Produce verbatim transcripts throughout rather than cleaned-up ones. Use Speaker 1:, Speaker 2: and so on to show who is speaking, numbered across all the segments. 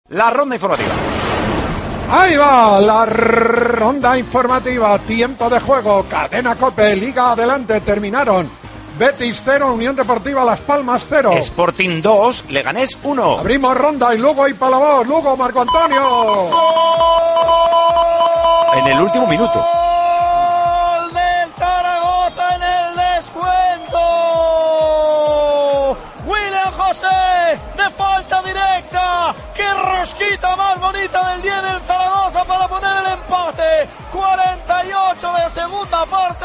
Speaker 1: La ronda informativa.
Speaker 2: Ahí va la ronda informativa, tiempo de juego, Cadena COPE, Liga adelante, terminaron Betis cero, Unión Deportiva Las Palmas cero.
Speaker 1: Sporting dos, Leganés uno.
Speaker 2: Abrimos ronda y Lugo y Palavós, Lugo, Marco Antonio.
Speaker 3: ¡Gol!
Speaker 1: En el último minuto.
Speaker 3: ¡Gol del Zaragoza en el descuento! William José, de falta directa. ¡Qué rosquita más bonita del día del Zaragoza para poner el empate! cuarenta y ocho de segunda parte.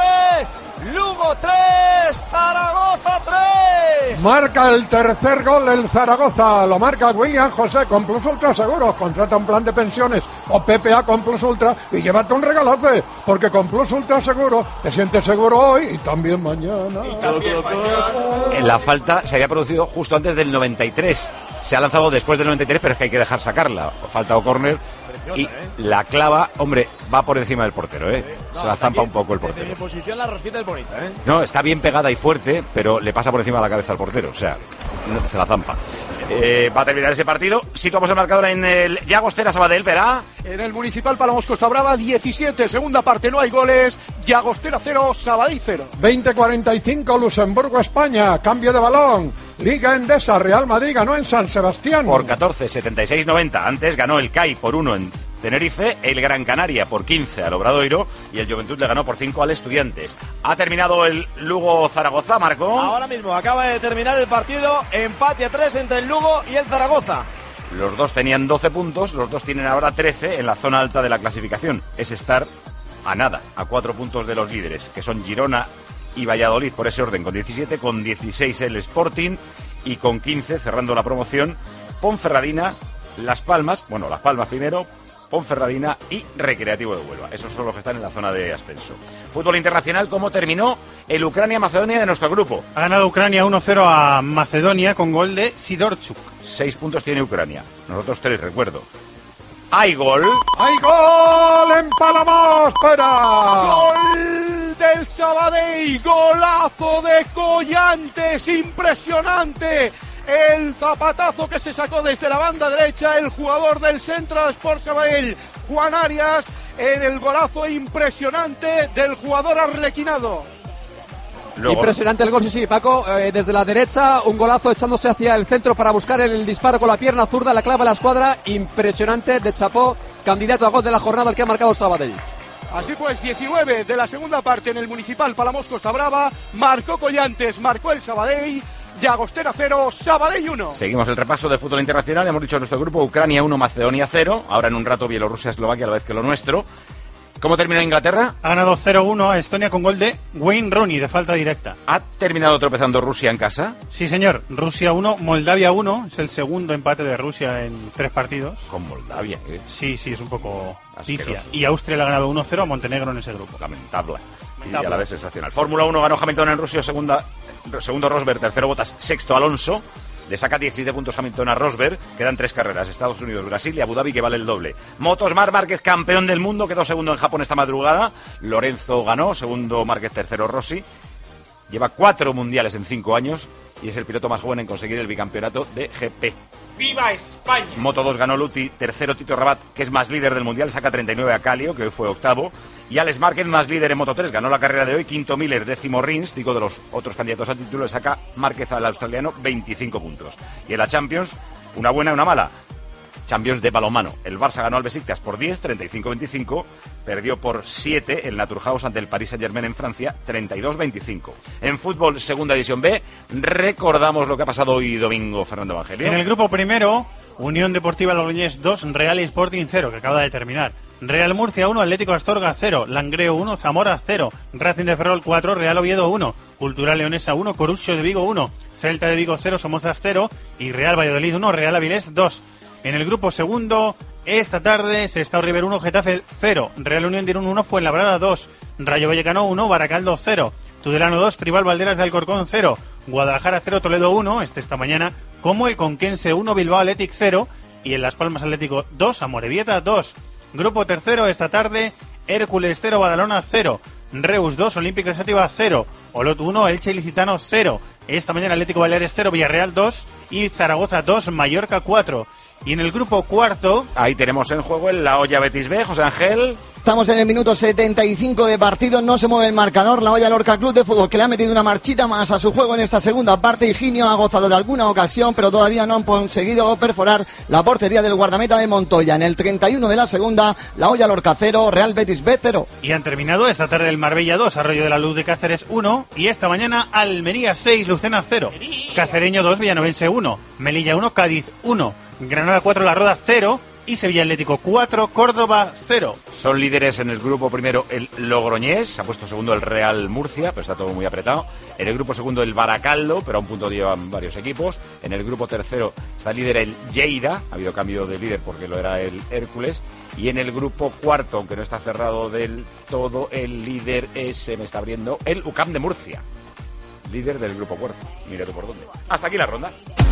Speaker 3: Lugo tres, Zaragoza tres.
Speaker 2: Marca el tercer gol el Zaragoza, lo marca William José con Plus Ultra Seguros. Contrata un plan de pensiones o P P A con Plus Ultra y llévate un regalote, porque con Plus Ultra Seguro te sientes seguro hoy y también mañana.
Speaker 3: Y también mañana.
Speaker 1: La falta se había producido justo antes del noventa y tres. Se ha lanzado después del noventa y tres, pero es que hay que dejar sacarla. Falta o córner y la clava, hombre, va por encima del portero, ¿eh?
Speaker 3: No,
Speaker 1: se la zampa
Speaker 3: aquí,
Speaker 1: un poco el portero.
Speaker 3: Desde mi posición la rosquita es bonita, ¿eh?
Speaker 1: No, está bien pegada y fuerte, pero le pasa por encima de la cabeza al portero, o sea, se la zampa. Eh, va a terminar ese partido. Situamos el marcador en el Llagostera Sabadell, verá.
Speaker 4: En el Municipal Palamos Costa Brava, diecisiete, segunda parte, no hay goles. Llagostera cero, Sabadell cero.
Speaker 2: veinte cuarenta y cinco, Luxemburgo, España, cambio de balón. Liga Endesa, Real Madrid ganó en San Sebastián.
Speaker 1: Por catorce, setenta y seis noventa. Antes ganó el C A I por uno en Tenerife, el Gran Canaria por quince al Obradoiro y el Juventud le ganó por cinco al Estudiantes. Ha terminado el Lugo-Zaragoza, Marco.
Speaker 3: Ahora mismo acaba de terminar el partido, empate a tres entre el Lugo y el Zaragoza.
Speaker 1: Los dos tenían doce puntos, los dos tienen ahora trece en la zona alta de la clasificación. Es estar a nada, a cuatro puntos de los líderes, que son Girona y Valladolid por ese orden con diecisiete, con dieciséis el Sporting y con quince, cerrando la promoción, Ponferradina, Las Palmas, bueno, Las Palmas primero, Ponferradina y Recreativo de Huelva. Esos son los que están en la zona de ascenso. Fútbol internacional, ¿cómo terminó el Ucrania-Macedonia de nuestro grupo?
Speaker 5: Ha ganado Ucrania uno cero a Macedonia con gol de Sidorchuk.
Speaker 1: Seis puntos tiene Ucrania, nosotros tres, recuerdo. ¡Hay gol!
Speaker 2: ¡Hay gol en Palamos! ¡Para!
Speaker 4: ¡Gol del Sabadell! ¡Golazo de Collantes! ¡Impresionante! El zapatazo que se sacó desde la banda derecha el jugador del Central Sport Sabadell, Juan Arias, en el golazo impresionante del jugador arlequinado.
Speaker 1: Luego...
Speaker 6: Impresionante el gol, sí, sí, Paco, eh, desde la derecha, un golazo echándose hacia el centro para buscar el disparo con la pierna zurda, la clava a la escuadra, impresionante de Chapó, candidato a gol de la jornada el que ha marcado el Sabadell.
Speaker 4: Así pues, diecinueve de la segunda parte en el Municipal Palamos Costa Brava, marcó Collantes, marcó el Sabadell. Llagostera cero, Sabadell uno.
Speaker 1: Seguimos el repaso de fútbol internacional. Hemos dicho nuestro grupo: Ucrania uno, Macedonia cero. Ahora en un rato Bielorrusia, Eslovaquia a la vez que lo nuestro. ¿Cómo terminó Inglaterra?
Speaker 5: Ha ganado cero uno a Estonia con gol de Wayne Rooney de falta directa.
Speaker 1: ¿Ha terminado tropezando Rusia en casa?
Speaker 5: Sí, señor. Rusia uno, Moldavia uno. Es el segundo empate de Rusia en tres partidos.
Speaker 1: Con Moldavia, ¿eh?
Speaker 5: Sí, sí, es un poco
Speaker 1: asqueroso.
Speaker 5: pifia. Y Austria le ha ganado uno cero a Montenegro en ese grupo.
Speaker 1: Lamentable. Y a la vez sensacional. Fórmula uno, ganó Hamilton en Rusia, segunda, segundo Rosberg, tercero Bottas, sexto Alonso. Le saca diecisiete puntos Hamilton a Rosberg. Quedan tres carreras: Estados Unidos, Brasil y Abu Dhabi, que vale el doble. Motos, Marc Márquez, campeón del mundo, quedó segundo en Japón esta madrugada. Lorenzo ganó, segundo Márquez, tercero Rossi. Lleva cuatro mundiales en cinco años y es el piloto más joven en conseguir el bicampeonato de G P.
Speaker 4: ¡Viva España!
Speaker 1: Moto dos ganó Luti, tercero Tito Rabat, que es más líder del mundial, saca treinta y nueve a Calio, que hoy fue octavo. Y Alex Márquez, más líder en Moto tres, ganó la carrera de hoy, quinto Miller, décimo Rins, digo de los otros candidatos al título, le saca Márquez al australiano veinticinco puntos. Y en la Champions, una buena y una mala. Champions de balonmano. El Barça ganó al Besiktas por diez, treinta y cinco veinticinco. Perdió por siete el Naturhaus ante el Paris Saint-Germain en Francia, treinta y dos veinticinco. En fútbol, segunda división B, recordamos lo que ha pasado hoy domingo, Fernando Evangelio.
Speaker 5: En el grupo primero, Unión Deportiva Logroñés dos, Real Sporting cero, que acaba de terminar. Real Murcia uno, Atlético Astorga cero, Langreo uno, Zamora cero, Racing de Ferrol cuatro, Real Oviedo uno, Cultural Leonesa uno, Corusio de Vigo uno, Celta de Vigo cero, Somozas cero y Real Valladolid uno, Real Avilés dos. En el grupo segundo, esta tarde, Sestao River uno, Getafe cero, Real Unión de Irún uno, Fuenlabrada dos, Rayo Vallecano uno, Baracaldo cero, Tudelano dos, Tribal Valderas de Alcorcón cero, Guadalajara cero, Toledo uno, este esta mañana, como el Conquense uno, Bilbao Athletic cero y en Las Palmas Atlético dos, Amorebieta dos. Grupo tercero, esta tarde, Hércules cero, Badalona cero, Reus dos, Olímpica Sativa cero, Olot uno, Elche Ilicitano cero. Esta mañana Atlético Baleares cero, Villarreal dos y Zaragoza dos, Mallorca cuatro. Y en el grupo cuarto...
Speaker 1: Ahí tenemos en juego el La Hoya Betis B, José Ángel.
Speaker 7: Estamos en el minuto setenta y cinco de partido, no se mueve el marcador. La Hoya Lorca Club de Fútbol, que le ha metido una marchita más a su juego en esta segunda parte. Higinio ha gozado de alguna ocasión, pero todavía no han conseguido perforar la portería del guardameta de Montoya. En el treinta y uno de la segunda, La Hoya Lorca cero, Real Betis B cero.
Speaker 5: Y han terminado esta tarde el Marbella dos, Arroyo de la Luz de Cáceres uno, y esta mañana Almería seis, Lucena cero, Cacereño dos, Villanovense uno, Melilla uno, Cádiz uno, Granada cuatro, La Roda cero y Sevilla Atlético cuatro, Córdoba cero.
Speaker 1: Son líderes en el grupo primero el Logroñés, se ha puesto segundo el Real Murcia, pero está todo muy apretado. En el grupo segundo el Baracaldo, pero a un punto llevan varios equipos. En el grupo tercero está líder el Lleida, ha habido cambio de líder porque lo era el Hércules. Y en el grupo cuarto, aunque no está cerrado del todo, el líder es, se me está abriendo, el U C A M de Murcia. Líder del grupo cuarto, mira tú por dónde. Hasta aquí la ronda.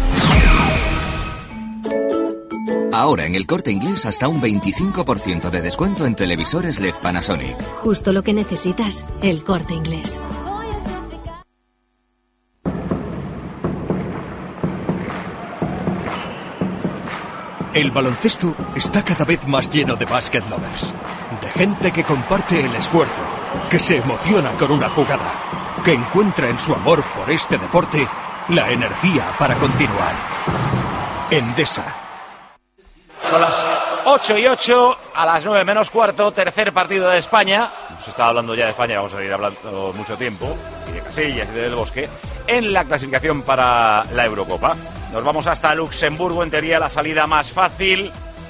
Speaker 8: Ahora en El Corte Inglés hasta un veinticinco por ciento de descuento en televisores L E D Panasonic.
Speaker 9: Justo lo que necesitas, El Corte Inglés.
Speaker 10: El baloncesto está cada vez más lleno de basket lovers, de gente que comparte el esfuerzo, que se emociona con una jugada, que encuentra en su amor por este deporte la energía para continuar. Endesa.
Speaker 1: Son las ocho y ocho, a las nueve menos cuarto, tercer partido de España. Hemos estado hablando ya de España, vamos a seguir hablando mucho tiempo, y de Casillas y de Del Bosque, en la clasificación para la Eurocopa. Nos vamos hasta Luxemburgo, en teoría la salida más fácil.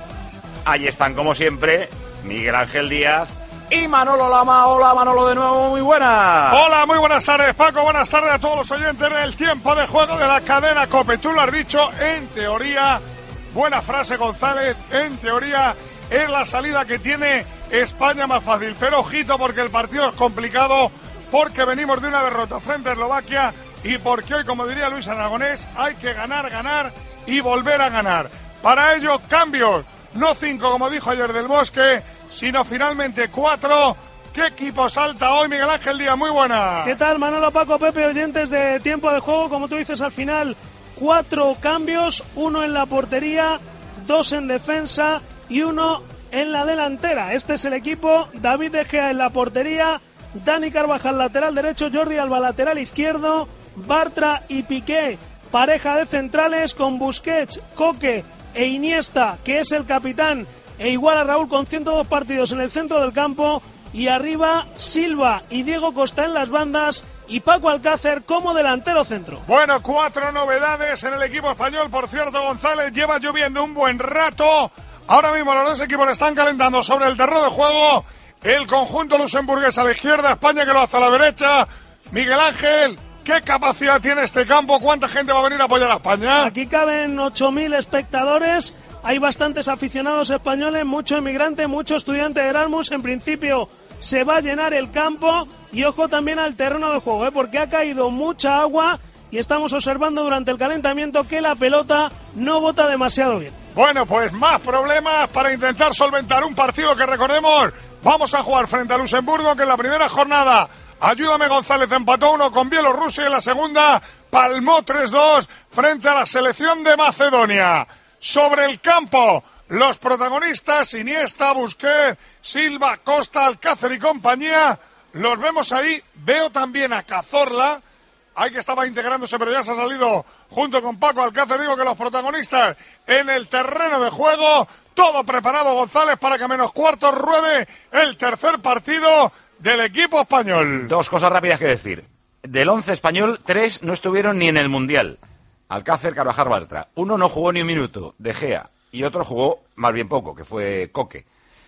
Speaker 1: Ahí están, como siempre, Miguel Ángel Díaz y Manolo Lama. Hola, Manolo, de nuevo, muy buenas.
Speaker 4: Hola, muy buenas tardes, Paco. Buenas tardes a todos los oyentes del tiempo de juego de la cadena COPE. Tú lo has dicho, en teoría, buena frase, González, en teoría es la salida que tiene España más fácil. Pero ojito, porque el partido es complicado, porque venimos de una derrota frente a Eslovaquia y porque hoy, como diría Luis Aragonés, hay que ganar, ganar y volver a ganar. Para ello, cambios, no cinco como dijo ayer Del Bosque, sino finalmente cuatro. ¿Qué equipo salta hoy, Miguel Ángel Díaz? Muy buena.
Speaker 11: ¿Qué tal, Manolo, Paco, Pepe, oyentes de tiempo de juego? Como tú dices, al final, cuatro cambios, uno en la portería, dos en defensa y uno en la delantera. Este es el equipo: David De Gea en la portería, Dani Carvajal lateral derecho, Jordi Alba lateral izquierdo, Bartra y Piqué pareja de centrales, con Busquets, Coque e Iniesta, que es el capitán e igual a Raúl con ciento dos partidos en el centro del campo, y arriba Silva y Diego Costa en las bandas y Paco Alcácer como delantero centro.
Speaker 4: Bueno, cuatro novedades en el equipo español. Por cierto, González, lleva lloviendo un buen rato. Ahora mismo los dos equipos están calentando sobre el terreno de juego. El conjunto luxemburgués a la izquierda, España que lo hace a la derecha. Miguel Ángel, ¿qué capacidad tiene este campo? ¿Cuánta gente va a venir a apoyar a España?
Speaker 11: Aquí caben ocho mil espectadores. Hay bastantes aficionados españoles, mucho emigrante, mucho estudiante de Erasmus. En principio se va a llenar el campo. Y ojo también al terreno de juego, ¿eh? porque ha caído mucha agua y estamos observando durante el calentamiento que la pelota no bota demasiado bien.
Speaker 4: Bueno, pues más problemas para intentar solventar un partido que, recordemos, vamos a jugar frente a Luxemburgo, que en la primera jornada, ayúdame González, empató uno con Bielorrusia, y en la segunda palmó tres dos frente a la selección de Macedonia. Sobre el campo, los protagonistas: Iniesta, Busquets, Silva, Costa, Alcácer y compañía. Los vemos ahí. Veo también a Cazorla, ahí que estaba integrándose, pero ya se ha salido junto con Paco Alcácer. Digo que los protagonistas en el terreno de juego. Todo preparado, González, para que a menos cuarto ruede el tercer partido del equipo español.
Speaker 1: Dos cosas rápidas que decir. Del once español, tres no estuvieron ni en el Mundial. Alcácer, Carvajal, Bartra. Uno no jugó ni un minuto, De Gea. Y otro jugó más bien poco, que fue Coque.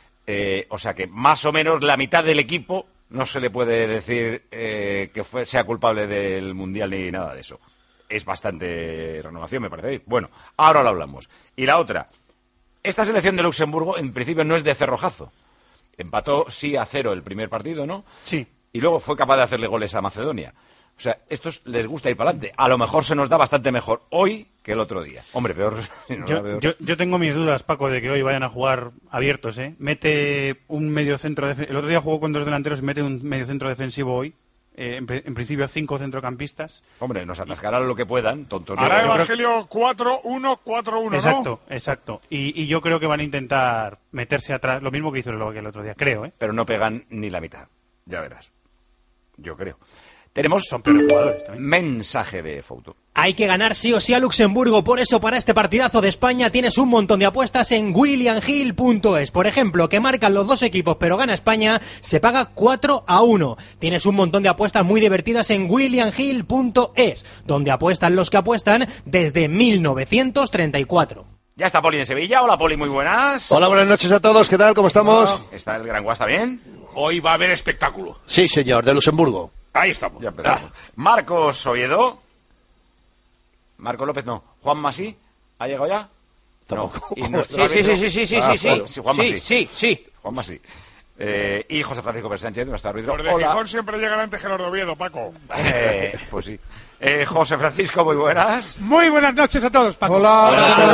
Speaker 1: Eh, o sea que más o menos la mitad del equipo no se le puede decir eh, que fue, sea culpable del Mundial ni nada de eso. Es bastante renovación, me parece. Bueno, ahora lo hablamos. Y la otra, esta selección de Luxemburgo en principio no es de cerrojazo. Empató sí a cero el primer partido, ¿no?
Speaker 5: Sí.
Speaker 1: Y luego fue capaz de hacerle goles a Macedonia. O sea, estos les gusta ir para adelante. A lo mejor se nos da bastante mejor hoy que el otro día. Hombre, peor. No,
Speaker 5: yo,
Speaker 1: peor.
Speaker 5: Yo, yo tengo mis dudas, Paco, de que hoy vayan a jugar abiertos, ¿eh? Mete un medio centro. Def- el otro día jugó con dos delanteros y mete un medio centro defensivo hoy. eh, en, en principio cinco centrocampistas.
Speaker 1: Hombre, nos atascarán lo que puedan, tontos.
Speaker 12: Hará Evangelio cuatro uno cuatro uno, ¿no?
Speaker 5: Exacto, exacto. Y, y yo creo que van a intentar meterse atrás, lo mismo que hizo el, el otro día, creo, ¿eh?
Speaker 1: Pero no pegan ni la mitad, ya verás. Yo creo. Tenemos
Speaker 5: Son peores jugadores también.
Speaker 1: Mensaje de foto.
Speaker 13: Hay que ganar sí o sí a Luxemburgo, por eso para este partidazo de España tienes un montón de apuestas en william hill punto es. Por ejemplo, que marcan los dos equipos pero gana España, se paga cuatro a uno. Tienes un montón de apuestas muy divertidas en william hill punto es, donde apuestan los que apuestan desde mil novecientos treinta y cuatro.
Speaker 1: Ya está Poli en Sevilla. Hola Poli, muy buenas.
Speaker 14: Hola, buenas noches a todos, ¿qué tal? ¿Cómo estamos?
Speaker 1: Hola. ¿Está el Gran Guasta bien?
Speaker 12: Hoy va a haber espectáculo.
Speaker 14: Sí, señor, de Luxemburgo.
Speaker 12: Ahí estamos.
Speaker 1: Ya empezamos. Ah. Marcos Oviedo. Marco López no. Juan Masí. ¿Ha llegado ya? No. Y
Speaker 15: sí, sí, sí, sí, sí, sí,
Speaker 1: ah,
Speaker 15: sí,
Speaker 1: claro. sí. Juan Masí.
Speaker 15: Sí, sí, sí.
Speaker 1: Juan Masí. Eh, y José Francisco Persánchez, nuestro árbitro.
Speaker 12: Los de
Speaker 1: Hola.
Speaker 12: Gijón siempre llegan antes que los de Oviedo, Paco.
Speaker 1: Eh, pues sí. Eh, José Francisco, muy buenas.
Speaker 16: Muy buenas noches a todos, Paco.
Speaker 2: Hola.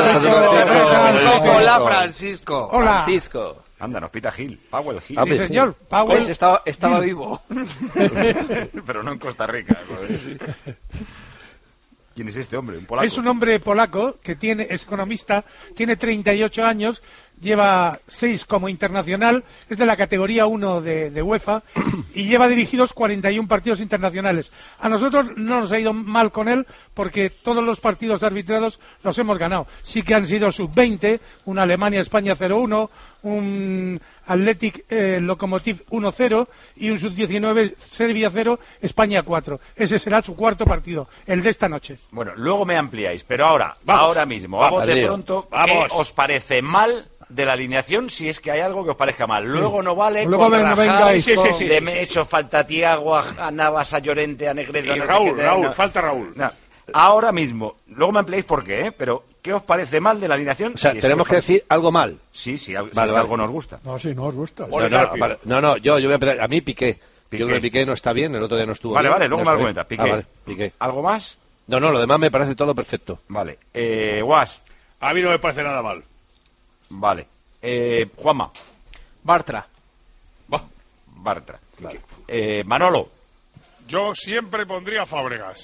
Speaker 15: Hola, Hola Francisco.
Speaker 16: Hola.
Speaker 15: Francisco.
Speaker 1: Anda, nos pita Gil. Powell Gil.
Speaker 16: Sí, señor. Powell.
Speaker 15: Pues estaba, estaba vivo.
Speaker 1: Pero no en Costa Rica. Joder. ¿Quién es este hombre? ¿Un polaco?
Speaker 16: Es un hombre polaco que tiene, es economista, tiene treinta y ocho años, lleva seis como internacional, es de la categoría uno de, de UEFA y lleva dirigidos cuarenta y uno partidos internacionales. A nosotros no nos ha ido mal con él porque todos los partidos arbitrados los hemos ganado. Sí que han sido sub veinte, una Alemania-España cero uno, un Athletic eh, Lokomotiv uno cero y un sub diecinueve Serbia cero, España cuatro. Ese será su cuarto partido, el de esta noche.
Speaker 1: Bueno, luego me ampliáis, pero ahora,
Speaker 16: Vamos.
Speaker 1: ahora mismo, a bote
Speaker 14: Vamos.
Speaker 1: pronto,
Speaker 12: Vamos.
Speaker 1: ¿qué os parece mal de la alineación si es que hay algo que os parezca mal? Luego no vale
Speaker 2: Luego
Speaker 1: con
Speaker 2: ven-
Speaker 1: rajar
Speaker 2: vengáis
Speaker 12: Sí, sí,
Speaker 2: con-
Speaker 12: sí,
Speaker 1: de
Speaker 12: sí,
Speaker 1: me
Speaker 12: sí,
Speaker 1: he hecho falta a Tiago, a, a Navas, a Llorente, a Negredo, a
Speaker 12: Y
Speaker 1: no sé
Speaker 12: Raúl,
Speaker 1: qué,
Speaker 12: Raúl,
Speaker 1: no.
Speaker 12: falta Raúl.
Speaker 1: No. Ahora mismo, luego me ampliáis por qué, ¿eh? Pero ¿qué os parece mal de la alineación?
Speaker 14: O sea,
Speaker 1: Si es
Speaker 14: tenemos
Speaker 1: os
Speaker 14: que
Speaker 1: parece-
Speaker 14: decir algo mal.
Speaker 1: Sí, sí, al- si
Speaker 14: Vale,
Speaker 1: es que
Speaker 14: vale.
Speaker 1: algo nos gusta.
Speaker 2: No, si no os gusta.
Speaker 14: No, no, vale. no, no, yo, yo voy a empezar. A mí Piqué.
Speaker 1: Piqué.
Speaker 14: Yo creo que Piqué no está bien, el otro día no estuvo
Speaker 1: Vale,
Speaker 14: bien.
Speaker 1: vale, luego
Speaker 14: No
Speaker 1: me
Speaker 14: está
Speaker 1: argumentas.
Speaker 14: bien.
Speaker 1: Piqué.
Speaker 14: Ah, vale, Piqué.
Speaker 1: ¿Algo más?
Speaker 14: No, no, lo demás me parece todo perfecto.
Speaker 1: Vale. Eh, Guas.
Speaker 12: A mí no me parece nada mal.
Speaker 1: Vale. Eh, Juanma.
Speaker 15: Bartra.
Speaker 12: Bah.
Speaker 1: Bartra. Vale. Eh, Manolo.
Speaker 12: Yo siempre pondría Fábregas.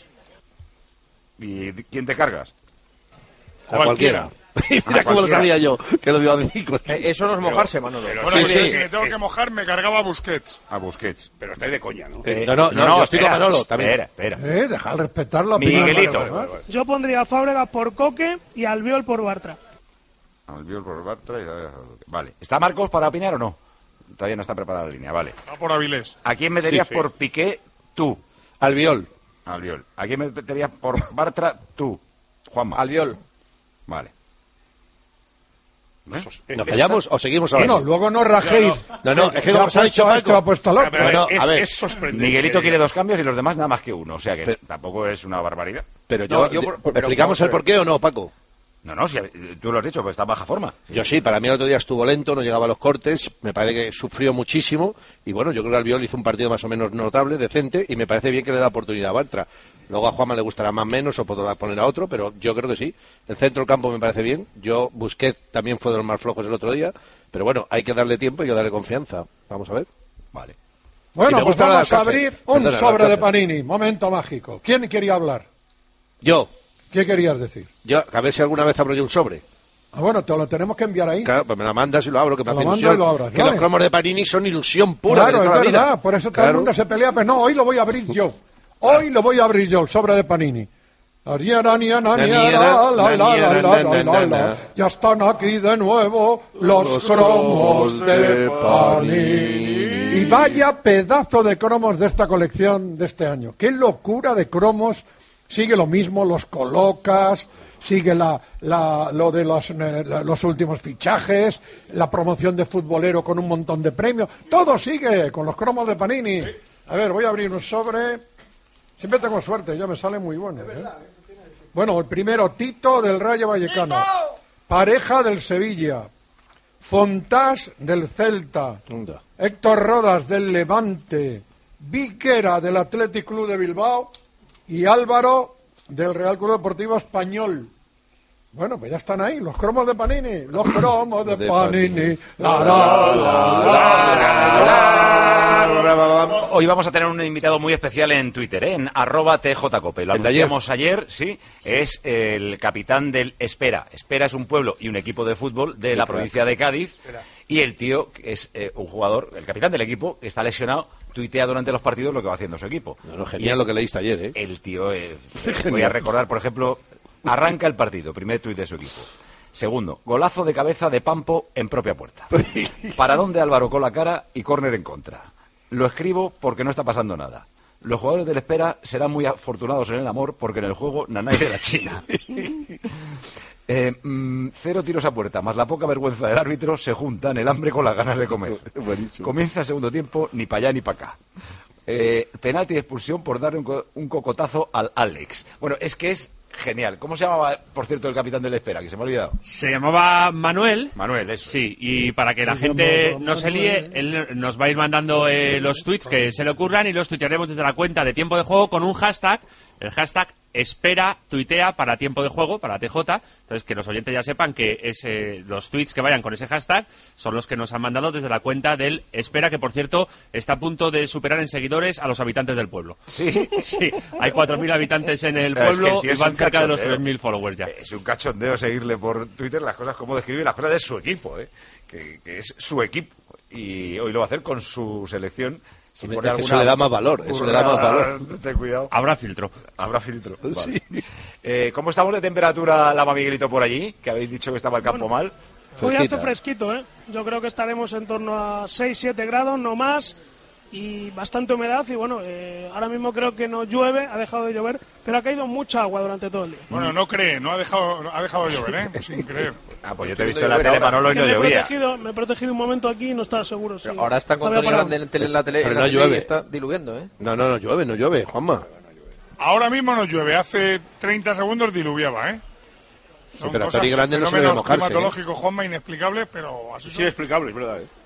Speaker 1: ¿Y quién te cargas?
Speaker 14: A cualquiera. Mira cómo lo sabía yo, que lo iba a decir.
Speaker 15: Eh, eso no es mojarse, Manolo.
Speaker 12: Pero
Speaker 14: Sí,
Speaker 12: no,
Speaker 14: sí.
Speaker 12: si me tengo que mojar, me cargaba a Busquets.
Speaker 1: A Busquets.
Speaker 12: Pero estáis de coña, ¿no?
Speaker 1: Eh,
Speaker 14: no, no, no, yo estoy con
Speaker 1: espera,
Speaker 14: Manolo también.
Speaker 1: Espera, espera.
Speaker 2: Eh, dejad respetar la opinión.
Speaker 1: Miguelito.
Speaker 2: Vale, vale, vale.
Speaker 11: Yo pondría a Fábregas por Coque y a Albiol por Bartra.
Speaker 1: Albiol por Bartra y- Vale. ¿Está Marcos para opinar o no? Todavía no está preparada la línea, vale.
Speaker 12: Va por Avilés.
Speaker 1: ¿A quién meterías
Speaker 12: Sí, sí.
Speaker 1: por Piqué tú?
Speaker 14: Albiol.
Speaker 1: Albiol. ¿A quién meterías por Bartra tú? Juanma.
Speaker 15: Albiol.
Speaker 1: Vale.
Speaker 14: ¿Nos callamos o seguimos hablando?
Speaker 2: Bueno, luego no rajéis.
Speaker 14: No, no, es que
Speaker 2: Se
Speaker 14: como
Speaker 2: ha
Speaker 14: se ha dicho
Speaker 2: puesto a este,
Speaker 14: Paco-
Speaker 2: ha puesto al otro.
Speaker 12: Pero,
Speaker 14: No, no,
Speaker 12: es,
Speaker 14: a ver.
Speaker 12: es sorprendente.
Speaker 1: Miguelito quiere dos cambios y los demás nada más que uno. O sea que
Speaker 14: Pero-
Speaker 1: tampoco es una barbaridad.
Speaker 14: Pero
Speaker 15: No,
Speaker 14: yo,
Speaker 15: yo
Speaker 14: de-
Speaker 15: por- pero-
Speaker 14: ¿explicamos el
Speaker 15: pero-
Speaker 14: porqué o no, Paco?
Speaker 1: No, no, si, tú lo has dicho, pues está en baja forma.
Speaker 14: Yo sí, para mí el otro día estuvo lento, no llegaba a los cortes, me parece que sufrió muchísimo y bueno, yo creo que Albiol hizo un partido más o menos notable, decente y me parece bien que le da oportunidad a Bartra. Luego a Juanma le gustará más menos o podrá poner a otro, pero yo creo que sí. El centro del campo me parece bien, yo Busquets también fue de los más flojos el otro día, pero bueno, hay que darle tiempo y hay que darle confianza. Vamos a ver.
Speaker 1: Vale.
Speaker 14: Y
Speaker 2: Bueno,
Speaker 14: me
Speaker 2: pues
Speaker 14: gusta la
Speaker 2: vamos a
Speaker 14: Alcácer.
Speaker 2: abrir un
Speaker 14: Perdona,
Speaker 2: sobre de
Speaker 14: Alcácer.
Speaker 2: Panini. Momento mágico. ¿Quién quería hablar?
Speaker 14: Yo,
Speaker 2: ¿Qué querías decir?
Speaker 14: yo, a ver si alguna vez abro yo un sobre.
Speaker 2: Ah, bueno, te lo tenemos que enviar ahí.
Speaker 14: Claro, pues me la mandas y lo abro, que me
Speaker 2: Te lo
Speaker 14: hace
Speaker 2: mando
Speaker 14: ilusión.
Speaker 2: y lo abras,
Speaker 14: que
Speaker 2: ¿vale?
Speaker 14: los cromos de Panini son ilusión pura
Speaker 2: Claro,
Speaker 14: de
Speaker 2: es
Speaker 14: toda la vida.
Speaker 2: verdad. Por eso todo
Speaker 14: Claro.
Speaker 2: el mundo se pelea. Pero no, hoy lo voy a abrir yo. Hoy lo voy a abrir yo, el sobre de Panini. Ariana, niana, niana, la, la, la, la, la, la, la. Ya están aquí de nuevo los,
Speaker 14: Los
Speaker 2: cromos
Speaker 14: cromos
Speaker 2: de
Speaker 14: de
Speaker 2: Panini. Y vaya pedazo de cromos de esta colección de este año. Qué locura de cromos. Sigue lo mismo, los colocas, sigue la, la, lo de los, eh, los últimos fichajes, la promoción de futbolero con un montón de premios. Todo sigue con los cromos de Panini. A ver, voy a abrir un sobre. Siempre tengo suerte, ya me sale muy bueno. ¿eh? Bueno, el primero, Tito del Rayo Vallecano. Pareja del Sevilla. Fontás del Celta.
Speaker 14: Anda.
Speaker 2: Héctor Rodas del Levante. Viquera del Athletic Club de Bilbao. Y Álvaro del Real Club Deportivo Español. Bueno, pues ya están ahí, los cromos de Panini. Los cromos de,
Speaker 14: De
Speaker 2: Panini.
Speaker 14: Panini.
Speaker 2: La, la, la, la, la, la,
Speaker 1: Hoy vamos a tener un invitado muy especial en Twitter, ¿eh? En arroba tjcope. Lo anunciamos ayer, sí, es el capitán del Espera. Espera es un pueblo y un equipo de fútbol de la provincia de Cádiz. Y el tío es eh, un jugador, el capitán del equipo, que está lesionado, tuitea durante los partidos lo que va haciendo su equipo.
Speaker 14: No, no, genial lo que leíste ayer, ¿eh?
Speaker 1: El tío, eh, voy a recordar, por ejemplo, arranca el partido, primer tuit de su equipo. Segundo, golazo de cabeza de Pampo en propia puerta. Paradón de Álvaro con la cara y córner en contra. Lo escribo porque no está pasando nada. Los jugadores del Espera serán muy afortunados en el amor porque en el juego nanay de la China. Eh, mmm, cero tiros a puerta, más la poca vergüenza del árbitro, se juntan el hambre con las ganas de comer. Buenísimo. Comienza el segundo tiempo, ni para allá ni para acá. Eh, penalti de expulsión por darle un, co un cocotazo al Alex. Bueno, es que es genial. ¿Cómo se llamaba, por cierto, el capitán del Espera? Que se me ha olvidado.
Speaker 17: Se llamaba Manuel.
Speaker 1: Manuel, eso.
Speaker 17: Sí, y para que la gente no se líe, él nos va a ir mandando eh, los tweets que se le ocurran y los tuitearemos desde la cuenta de Tiempo de Juego con un hashtag, el hashtag Espera tuitea para Tiempo de Juego, para T J. Entonces, que los oyentes ya sepan que ese, los tweets que vayan con ese hashtag son los que nos han mandado desde la cuenta del Espera, que por cierto está a punto de superar en seguidores a los habitantes del pueblo.
Speaker 1: Sí,
Speaker 17: sí. Hay cuatro mil habitantes en el pueblo es que el y van cerca de los tres mil followers ya.
Speaker 1: Es un cachondeo seguirle por Twitter las cosas como describe las cosas de su equipo, ¿eh? que, que es su equipo. Y hoy lo va a hacer con su selección.
Speaker 14: Si pone alguna, eso le da más valor, eso le da más valor.
Speaker 1: Ten cuidado.
Speaker 17: Habrá filtro.
Speaker 1: Habrá filtro. Vale.
Speaker 14: Sí.
Speaker 1: Eh, ¿Cómo estamos de temperatura, Lama Miguelito, por allí? Que habéis dicho que estaba el campo
Speaker 11: bueno,
Speaker 1: mal.
Speaker 11: Hoy hace fresquito, ¿eh? Yo creo que estaremos en torno a seis siete grados, no más. Y bastante humedad. Y bueno, eh, ahora mismo creo que no llueve, ha dejado de llover, pero ha caído mucha agua durante todo el día.
Speaker 12: Bueno, no cree, no ha dejado, ha dejado de llover, ¿eh? Sin creer.
Speaker 1: Ah, pues yo te he visto en la tele, Manolo, y no
Speaker 11: me
Speaker 1: llovía.
Speaker 11: He protegido, me he protegido un momento aquí y no estaba seguro. Si
Speaker 15: ahora está con Tony Grande en, en la tele,
Speaker 14: pero
Speaker 15: en
Speaker 14: no
Speaker 15: la tele
Speaker 14: llueve.
Speaker 15: Y está diluyendo, ¿eh?
Speaker 14: No, no, no llueve, no llueve, Juanma.
Speaker 12: Ahora mismo no llueve, hace treinta segundos diluviaba, ¿eh? Son
Speaker 14: sí, pero
Speaker 12: cosas,
Speaker 14: Tony Grande no se debe mojarse,
Speaker 12: climatológicos,
Speaker 14: ¿eh?
Speaker 12: Juanma, inexplicables, pero así
Speaker 18: sí, explicable, es verdad, ¿eh?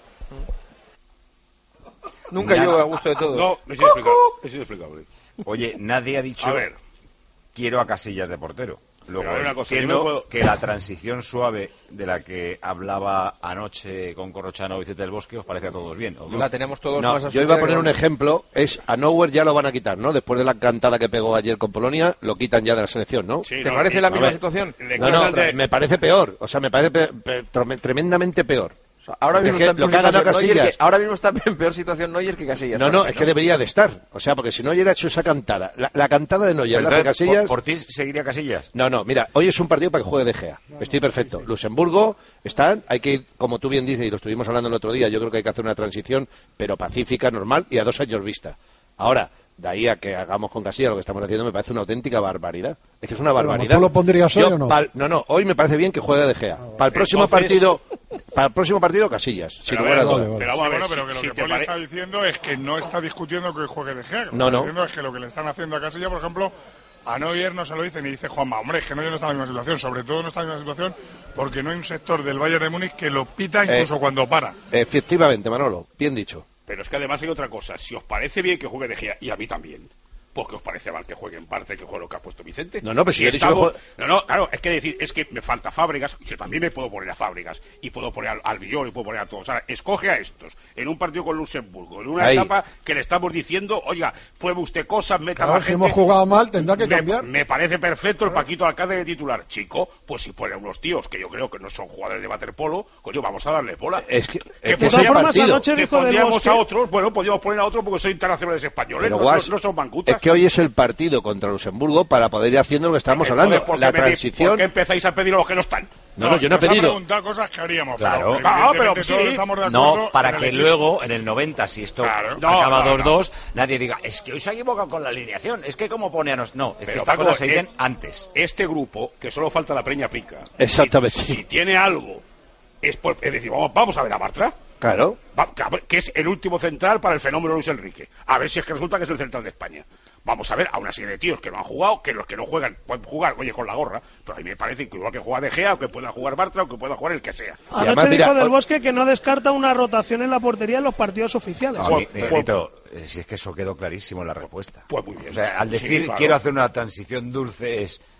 Speaker 15: Nunca llueve a gusto de todos.
Speaker 18: No, no es inexplicable. Es inexplicable.
Speaker 1: Oye, nadie ha dicho
Speaker 18: a ver.
Speaker 1: Quiero a Casillas de portero. Luego
Speaker 18: una cosa,
Speaker 1: entiendo
Speaker 18: yo puedo...
Speaker 1: que la transición suave de la que hablaba anoche con Corrochano y Vicente del Bosque os parece a todos bien. ¿O no?
Speaker 15: La tenemos todos
Speaker 14: no,
Speaker 15: más
Speaker 14: yo iba a poner un ejemplo, es a Neuer ya lo van a quitar, ¿no? Después de la cantada que pegó ayer con Polonia, lo quitan ya de la selección, ¿no?
Speaker 15: Sí, ¿te no, parece la misma ver, situación?
Speaker 14: No, no, de... me parece peor, o sea, me parece pe pe tremendamente peor.
Speaker 15: O sea, ahora, mismo
Speaker 14: es que,
Speaker 15: está en peor Casillas... que, ahora mismo está en peor situación Neuer que Casillas.
Speaker 14: No, no, es que debería de estar. O sea, porque si Neuer ha hecho esa cantada, la, la cantada de Neuer, la de Casillas...
Speaker 1: ¿Por, ¿Por ti seguiría Casillas?
Speaker 14: No, no, mira, hoy es un partido para que juegue De Gea. Estoy perfecto. Luxemburgo están, hay que ir, como tú bien dices, y lo estuvimos hablando el otro día, yo creo que hay que hacer una transición, pero pacífica, normal, y a dos años vista. Ahora, de ahí a que hagamos con Casillas lo que estamos haciendo me parece una auténtica barbaridad. Es que es una barbaridad.
Speaker 2: ¿Tú lo pondrías hoy o no?
Speaker 14: Pal, no, no, hoy me parece bien que juegue De Gea. Ah, para el próximo Entonces... partido, para el próximo partido Casillas, sin lugar a dudas.
Speaker 12: Pero bueno, pero que lo si que Poli pare... está diciendo es que no está discutiendo que juegue De Gea. Lo
Speaker 14: no,
Speaker 12: que está
Speaker 14: no.
Speaker 12: diciendo es que lo que le están haciendo a Casillas, por ejemplo, a Neuer no se lo dicen y dice Juanma, hombre, es que Neuer no está en la misma situación, sobre todo no está en la misma situación porque no hay un sector del Bayern de Múnich que lo pita incluso eh, cuando para.
Speaker 14: Efectivamente, Manolo, bien dicho.
Speaker 18: Pero es que además hay otra cosa, si os parece bien que juegue De Gea, y a mí también, pues que os parece mal que juegue en parte, que juegue lo que ha puesto Vicente.
Speaker 14: No, no, pero si, si yo
Speaker 18: estamos...
Speaker 14: he dicho
Speaker 18: que... No, no, claro, es que decir, es que me falta Fábregas, que también me puedo poner a Fábregas, y puedo poner al, al Villor, y puedo poner a todos. Ahora, escoge a estos, en un partido con Luxemburgo, en una Ahí. etapa que le estamos diciendo, oiga, pruebe usted cosas, meta
Speaker 2: claro,
Speaker 18: más
Speaker 2: si
Speaker 18: gente.
Speaker 2: hemos jugado mal, tendrá que
Speaker 18: me,
Speaker 2: cambiar.
Speaker 18: Me parece perfecto el Paquito Alcácer de titular. Chico, pues si pone a unos tíos que yo creo que no son jugadores de waterpolo, coño, vamos a darles bola.
Speaker 14: Es que,
Speaker 18: que
Speaker 14: es que
Speaker 11: de formas, anoche
Speaker 18: que
Speaker 11: dijo
Speaker 18: pondríamos a otros, bueno, podríamos poner a otros porque son internacionales españoles,
Speaker 14: pero
Speaker 18: no,
Speaker 14: Guas,
Speaker 18: no, no son mancutas.
Speaker 14: Es que hoy es el partido contra Luxemburgo para poder ir haciendo lo que estamos
Speaker 18: Entonces,
Speaker 14: hablando, la transición.
Speaker 18: ¿Por qué empezáis a pedir a los que no están?
Speaker 14: No, no, yo no he pedido.
Speaker 12: preguntar cosas que haríamos.
Speaker 1: Claro.
Speaker 12: Pero,
Speaker 18: ah, pero sí.
Speaker 12: estamos de
Speaker 1: no, para que luego, en el noventa, si esto
Speaker 12: claro.
Speaker 1: acaba dos dos,
Speaker 18: no, no.
Speaker 1: nadie diga, es que hoy se ha equivocado con la alineación, es que como pone a nos... No, es
Speaker 18: pero
Speaker 1: que estas
Speaker 18: Paco,
Speaker 1: cosas se dicen
Speaker 18: eh,
Speaker 1: antes.
Speaker 18: Este grupo, que solo falta la preña pica.
Speaker 14: Exactamente.
Speaker 18: Si, si tiene algo, es, por, es decir, vamos, vamos a ver a Bartra.
Speaker 14: Claro.
Speaker 18: Va, que es el último central para el fenómeno Luis Enrique. A ver si es que resulta que es el central de España. Vamos a ver a una serie de tíos que no han jugado, que los que no juegan pueden jugar, oye, con la gorra, pero a mí me parece que igual que juega De Gea, o que pueda jugar Bartra, o que pueda jugar el que sea.
Speaker 11: Anoche además, dijo mira, Del Bosque que no descarta una rotación en la portería en los partidos oficiales.
Speaker 1: No, Miguelito, eh, si es que eso quedó clarísimo en la respuesta.
Speaker 18: Pues muy bien.
Speaker 1: O sea, al decir
Speaker 18: sí, claro.
Speaker 1: quiero hacer una transición dulce es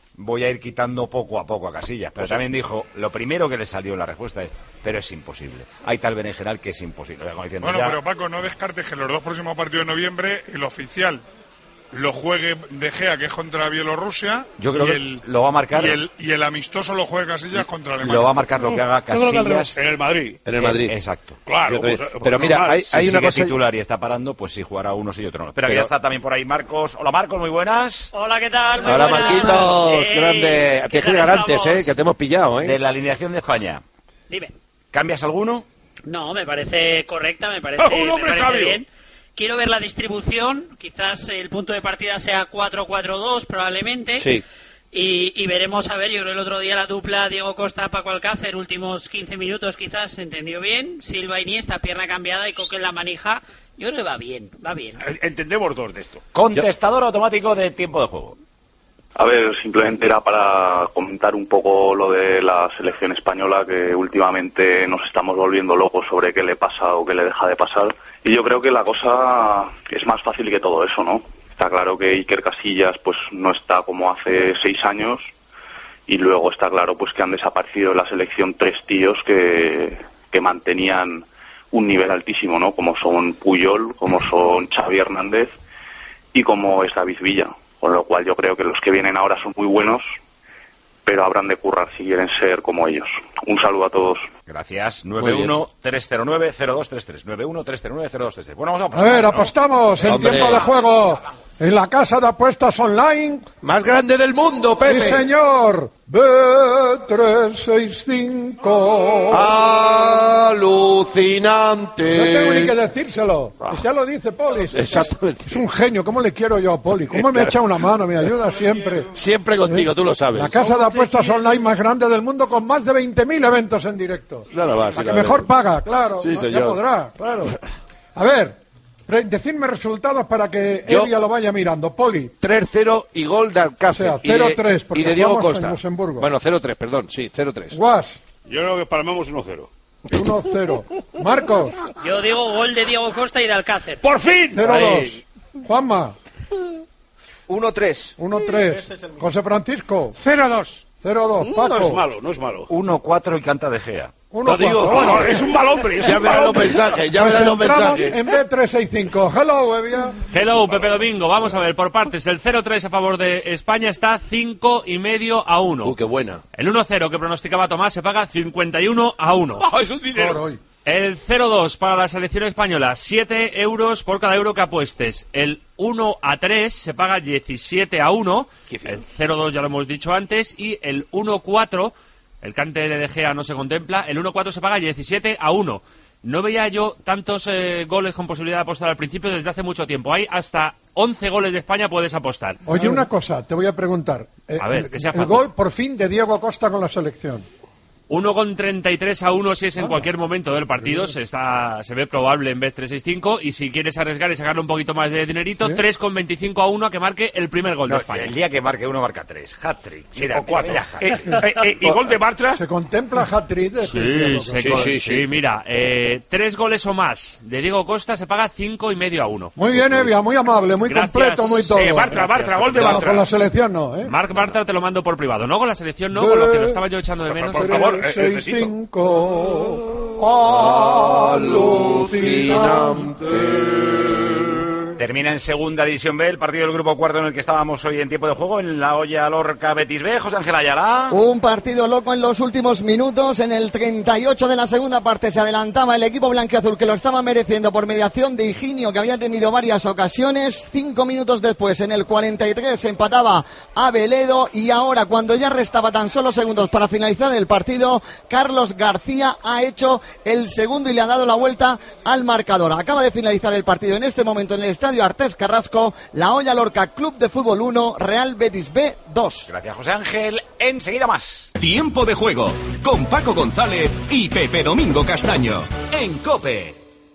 Speaker 1: voy a ir quitando poco a poco a Casillas. Pero pues también sí. dijo, lo primero que le salió en la respuesta es, pero es imposible. Hay tal berenjenal que es imposible. Diciendo,
Speaker 12: bueno,
Speaker 1: ya...
Speaker 12: pero Paco, no descartes que en los dos próximos partidos de noviembre el oficial lo juegue De Gea, que es contra Bielorrusia.
Speaker 1: Yo creo
Speaker 12: y
Speaker 1: que
Speaker 12: el,
Speaker 1: lo va a marcar.
Speaker 12: Y el, y el amistoso lo juegue Casillas contra Alemania.
Speaker 1: Lo va a marcar lo que haga Casillas.
Speaker 18: En el Madrid.
Speaker 14: En el Madrid.
Speaker 1: Eh, exacto.
Speaker 18: Claro.
Speaker 14: Pues,
Speaker 18: pues,
Speaker 14: pero mira,
Speaker 18: normal.
Speaker 14: hay, hay
Speaker 1: si
Speaker 14: una
Speaker 1: sigue
Speaker 14: cosa
Speaker 1: titular y está parando, pues sí jugará uno sí y otro no. Espera,
Speaker 14: pero...
Speaker 1: que ya está también por ahí Marcos. Hola Marcos, muy buenas.
Speaker 19: Hola, ¿qué tal? Muy
Speaker 14: Hola
Speaker 19: buenas.
Speaker 14: Marquitos,
Speaker 19: eh,
Speaker 14: grande. Tienes que llegar antes, eh, que te hemos pillado, eh.
Speaker 1: De la alineación de España.
Speaker 19: Dime.
Speaker 1: ¿Cambias alguno?
Speaker 19: No, me parece correcta, me parece,
Speaker 18: ¡Un hombre
Speaker 19: me parece
Speaker 18: sabio!
Speaker 19: bien. Quiero ver la distribución, quizás el punto de partida sea cuatro cuatro dos probablemente.
Speaker 14: Sí.
Speaker 19: Y, y veremos, a ver, yo creo el otro día la dupla Diego Costa-Paco Alcácer, últimos quince minutos quizás, se entendió bien. Silva Iniesta, pierna cambiada y Coque en la manija. Yo creo que va bien, va bien.
Speaker 18: Entendemos dos de esto.
Speaker 1: Contestador automático de tiempo de juego.
Speaker 20: A ver, simplemente era para comentar un poco lo de la selección española, que últimamente nos estamos volviendo locos sobre qué le pasa o qué le deja de pasar. Y yo creo que la cosa es más fácil que todo eso, ¿no? Está claro que Iker Casillas pues no está como hace seis años, y luego está claro pues que han desaparecido de la selección tres tíos que, que mantenían un nivel altísimo, ¿no? Como son Puyol, como son Xavi Hernández y como es David Villa. Con lo cual yo creo que los que vienen ahora son muy buenos, pero habrán de currar si quieren ser como ellos. Un saludo a todos.
Speaker 1: Gracias. nueve uno tres cero nueve cero dos tres tres. nueve uno tres cero nueve cero dos tres tres. Bueno, vamos a
Speaker 2: apostar. A ver, apostamos en
Speaker 14: Hombre.
Speaker 2: tiempo de juego en la casa de apuestas online
Speaker 14: más grande del mundo, Pepe.
Speaker 2: Sí, señor. B trescientos sesenta y cinco.
Speaker 14: Alucinante.
Speaker 2: No tengo ni que decírselo. Ah. Ya lo dice Poli.
Speaker 14: Exactamente.
Speaker 2: Es un genio. ¿Cómo le quiero yo a Poli? ¿Cómo me echa una mano? Me ayuda siempre.
Speaker 14: Siempre contigo, ¿Eh? Tú lo sabes.
Speaker 2: La casa de apuestas online más grande del mundo con más de veinte mil eventos en directo.
Speaker 14: Nada más.
Speaker 2: La que mejor paga, claro.
Speaker 14: Sí,
Speaker 2: no,
Speaker 14: señor.
Speaker 2: Ya podrá, claro. A ver. Decidme resultados para que
Speaker 14: Yo,
Speaker 2: Evia lo vaya mirando. Poli.
Speaker 14: tres cero y gol de Alcácer.
Speaker 2: O sea, cero tres,
Speaker 14: y de Diego Costa.
Speaker 2: En Luxemburgo.
Speaker 14: Bueno, cero tres, perdón, sí, cero tres.
Speaker 2: Guas.
Speaker 18: Yo creo que palmamos uno cero.
Speaker 2: uno cero. Marcos.
Speaker 19: Yo digo gol de Diego Costa y de Alcácer.
Speaker 18: ¡Por fin!
Speaker 2: cero dos. Juanma.
Speaker 15: uno tres.
Speaker 2: uno tres. José Francisco.
Speaker 16: cero dos.
Speaker 2: cero dos. Paco.
Speaker 18: No es malo, no es malo.
Speaker 1: uno cuatro y canta De Gea.
Speaker 2: Uno,
Speaker 18: no digo, no, no, es un mal hombre. Es
Speaker 14: ya
Speaker 18: un
Speaker 14: verán
Speaker 18: mal
Speaker 14: los
Speaker 18: hombre.
Speaker 14: mensajes, ya
Speaker 2: pues
Speaker 14: verán los mensajes.
Speaker 2: En B trescientos sesenta y cinco. Hello, Evia.
Speaker 17: Hello, Pepe Domingo. Vamos a ver, por partes. El cero tres a favor de España está cinco y medio a uno.
Speaker 14: Uh, qué buena.
Speaker 17: El uno cero que pronosticaba Tomás se paga cincuenta y uno a uno.
Speaker 18: Oh, es un dinero.
Speaker 2: Hoy.
Speaker 17: El cero dos para la selección española, siete euros por cada euro que apuestes. El uno a tres se paga diecisiete a uno. El cero dos ya lo hemos dicho antes. Y el uno cuatro, el cante de De Gea no se contempla. El uno cuatro se paga diecisiete a uno. No veía yo tantos eh, goles con posibilidad de apostar al principio desde hace mucho tiempo. Hay hasta once goles de España puedes apostar.
Speaker 2: Oye, una cosa, te voy a preguntar.
Speaker 17: A ver, que sea
Speaker 2: el
Speaker 17: fácil.
Speaker 2: gol por fin de Diego Costa con la selección.
Speaker 17: uno con treinta y tres a uno si es en cualquier momento del partido, se está se ve probable en B trescientos sesenta y cinco, y si quieres arriesgar y sacarle un poquito más de dinerito,
Speaker 2: ¿Sí?
Speaker 17: tres con veinticinco a uno a que marque el primer gol
Speaker 1: No,
Speaker 17: de España.
Speaker 1: el día que marque uno marca tres. Hat-trick. Mira,
Speaker 18: o cuatro.
Speaker 1: mira,
Speaker 18: Eh, eh, eh, y gol de Bartra.
Speaker 2: ¿Se contempla hat-trick de
Speaker 17: Sí,
Speaker 2: Diego
Speaker 17: se
Speaker 2: Costa?
Speaker 17: co-
Speaker 14: sí,
Speaker 17: sí,
Speaker 14: sí.
Speaker 17: mira, eh, tres goles o más de Diego Costa se paga cinco y medio a uno.
Speaker 2: Muy bien, Evia, muy amable, muy
Speaker 17: Gracias.
Speaker 2: completo, muy todo.
Speaker 18: Eh, Bartra, Bartra, gol de
Speaker 2: No,
Speaker 18: Bartra.
Speaker 2: con la selección no, ¿eh?
Speaker 17: Marc Bartra te lo mando por privado, no con la selección, no, con lo que lo estaba yo echando de menos.
Speaker 18: Por favor, eh,
Speaker 2: seis
Speaker 18: necesito.
Speaker 2: cinco. Alucinante.
Speaker 1: Termina en segunda división B el partido del grupo cuarto en el que estábamos hoy en tiempo de juego, en la olla Lorca Betis B. José Ángel Ayala.
Speaker 7: Un partido loco en los últimos minutos. En el treinta y ocho de la segunda parte se adelantaba el equipo blanquiazul, que lo estaba mereciendo por mediación de Higinio, que había tenido varias ocasiones. Cinco minutos después, en el cuarenta y tres, se empataba a Veledo, y ahora, cuando ya restaba tan solo segundos para finalizar el partido, Carlos García ha hecho el segundo y le ha dado la vuelta al marcador. Acaba de finalizar el partido en este momento en el estadio Artés Carrasco, la olla Lorca Club de Fútbol uno, Real Betis B dos.
Speaker 1: Gracias, José Ángel. Enseguida más.
Speaker 8: Tiempo de juego con Paco González y Pepe Domingo Castaño en COPE.